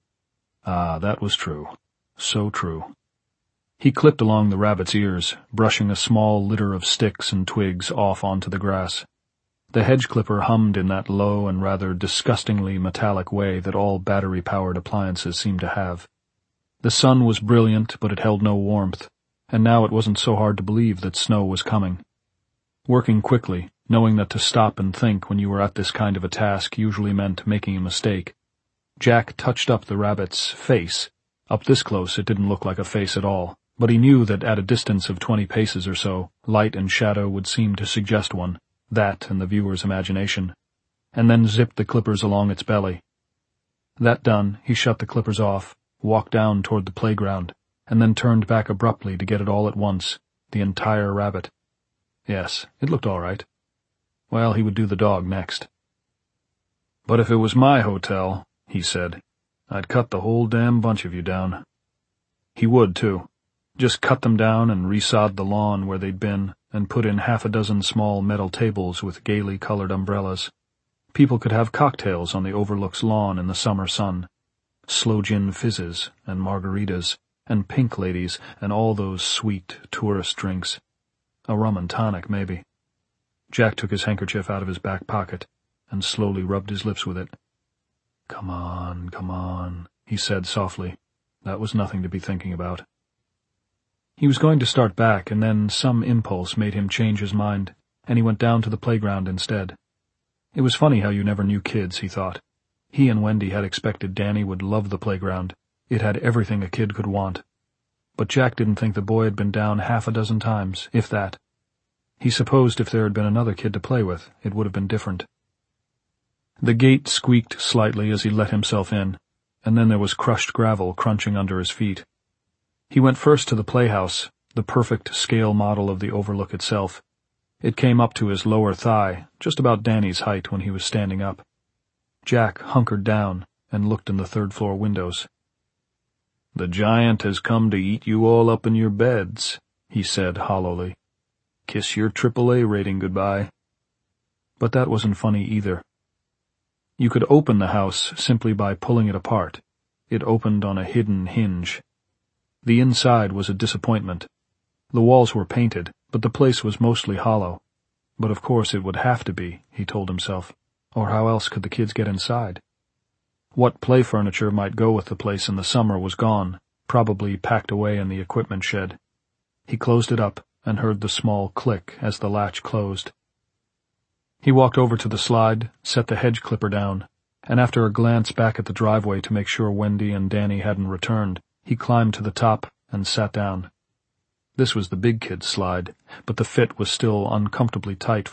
Ah, that was true. So true. He clipped along the rabbit's ears, brushing a small litter of sticks and twigs off onto the grass. The hedge clipper hummed in that low and rather disgustingly metallic way that all battery-powered appliances seem to have. The sun was brilliant, but it held no warmth, and now it wasn't so hard to believe that snow was coming. Working quickly, knowing that to stop and think when you were at this kind of a task usually meant making a mistake, Jack touched up the rabbit's face. Up this close it didn't look like a face at all, but he knew that at a distance of 20 paces or so, light and shadow would seem to suggest one, that and the viewer's imagination, and then zipped the clippers along its belly. That done, he shut the clippers off, walked down toward the playground, and then turned back abruptly to get it all at once, the entire rabbit. Yes, it looked all right. Well, he would do the dog next. "But if it was my hotel," he said, "I'd cut the whole damn bunch of you down." He would, too. Just cut them down and resod the lawn where they'd been, and put in 6 small metal tables with gaily colored umbrellas. People could have cocktails on the Overlook's lawn in the summer sun. Sloe gin fizzes, and margaritas, and pink ladies, and all those sweet tourist drinks. A rum and tonic, maybe. Jack took his handkerchief out of his back pocket and slowly rubbed his lips with it. Come on, he said softly. That was nothing to be thinking about. He was going to start back, and then some impulse made him change his mind, and he went down to the playground instead. It was funny how you never knew kids, he thought. He and Wendy had expected Danny would love the playground. It had everything a kid could want. But Jack didn't think the boy had been down 6 times, if that. He supposed if there had been another kid to play with, it would have been different. The gate squeaked slightly as he let himself in, and then there was crushed gravel crunching under his feet. He went first to the playhouse, the perfect scale model of the Overlook itself. It came up to his lower thigh, just about Danny's height when he was standing up. Jack hunkered down and looked in the third-floor windows. "The giant has come to eat you all up in your beds," he said hollowly. "Kiss your AAA rating goodbye." But that wasn't funny either. You could open the house simply by pulling it apart. It opened on a hidden hinge. The inside was a disappointment. The walls were painted, but the place was mostly hollow. But of course it would have to be, he told himself, or how else could the kids get inside? What play furniture might go with the place in the summer was gone, probably packed away in the equipment shed. He closed it up and heard the small click as the latch closed. He walked over to the slide, set the hedge clipper down, and after a glance back at the driveway to make sure Wendy and Danny hadn't returned, he climbed to the top and sat down. This was the big kid's slide, but the fit was still uncomfortably tight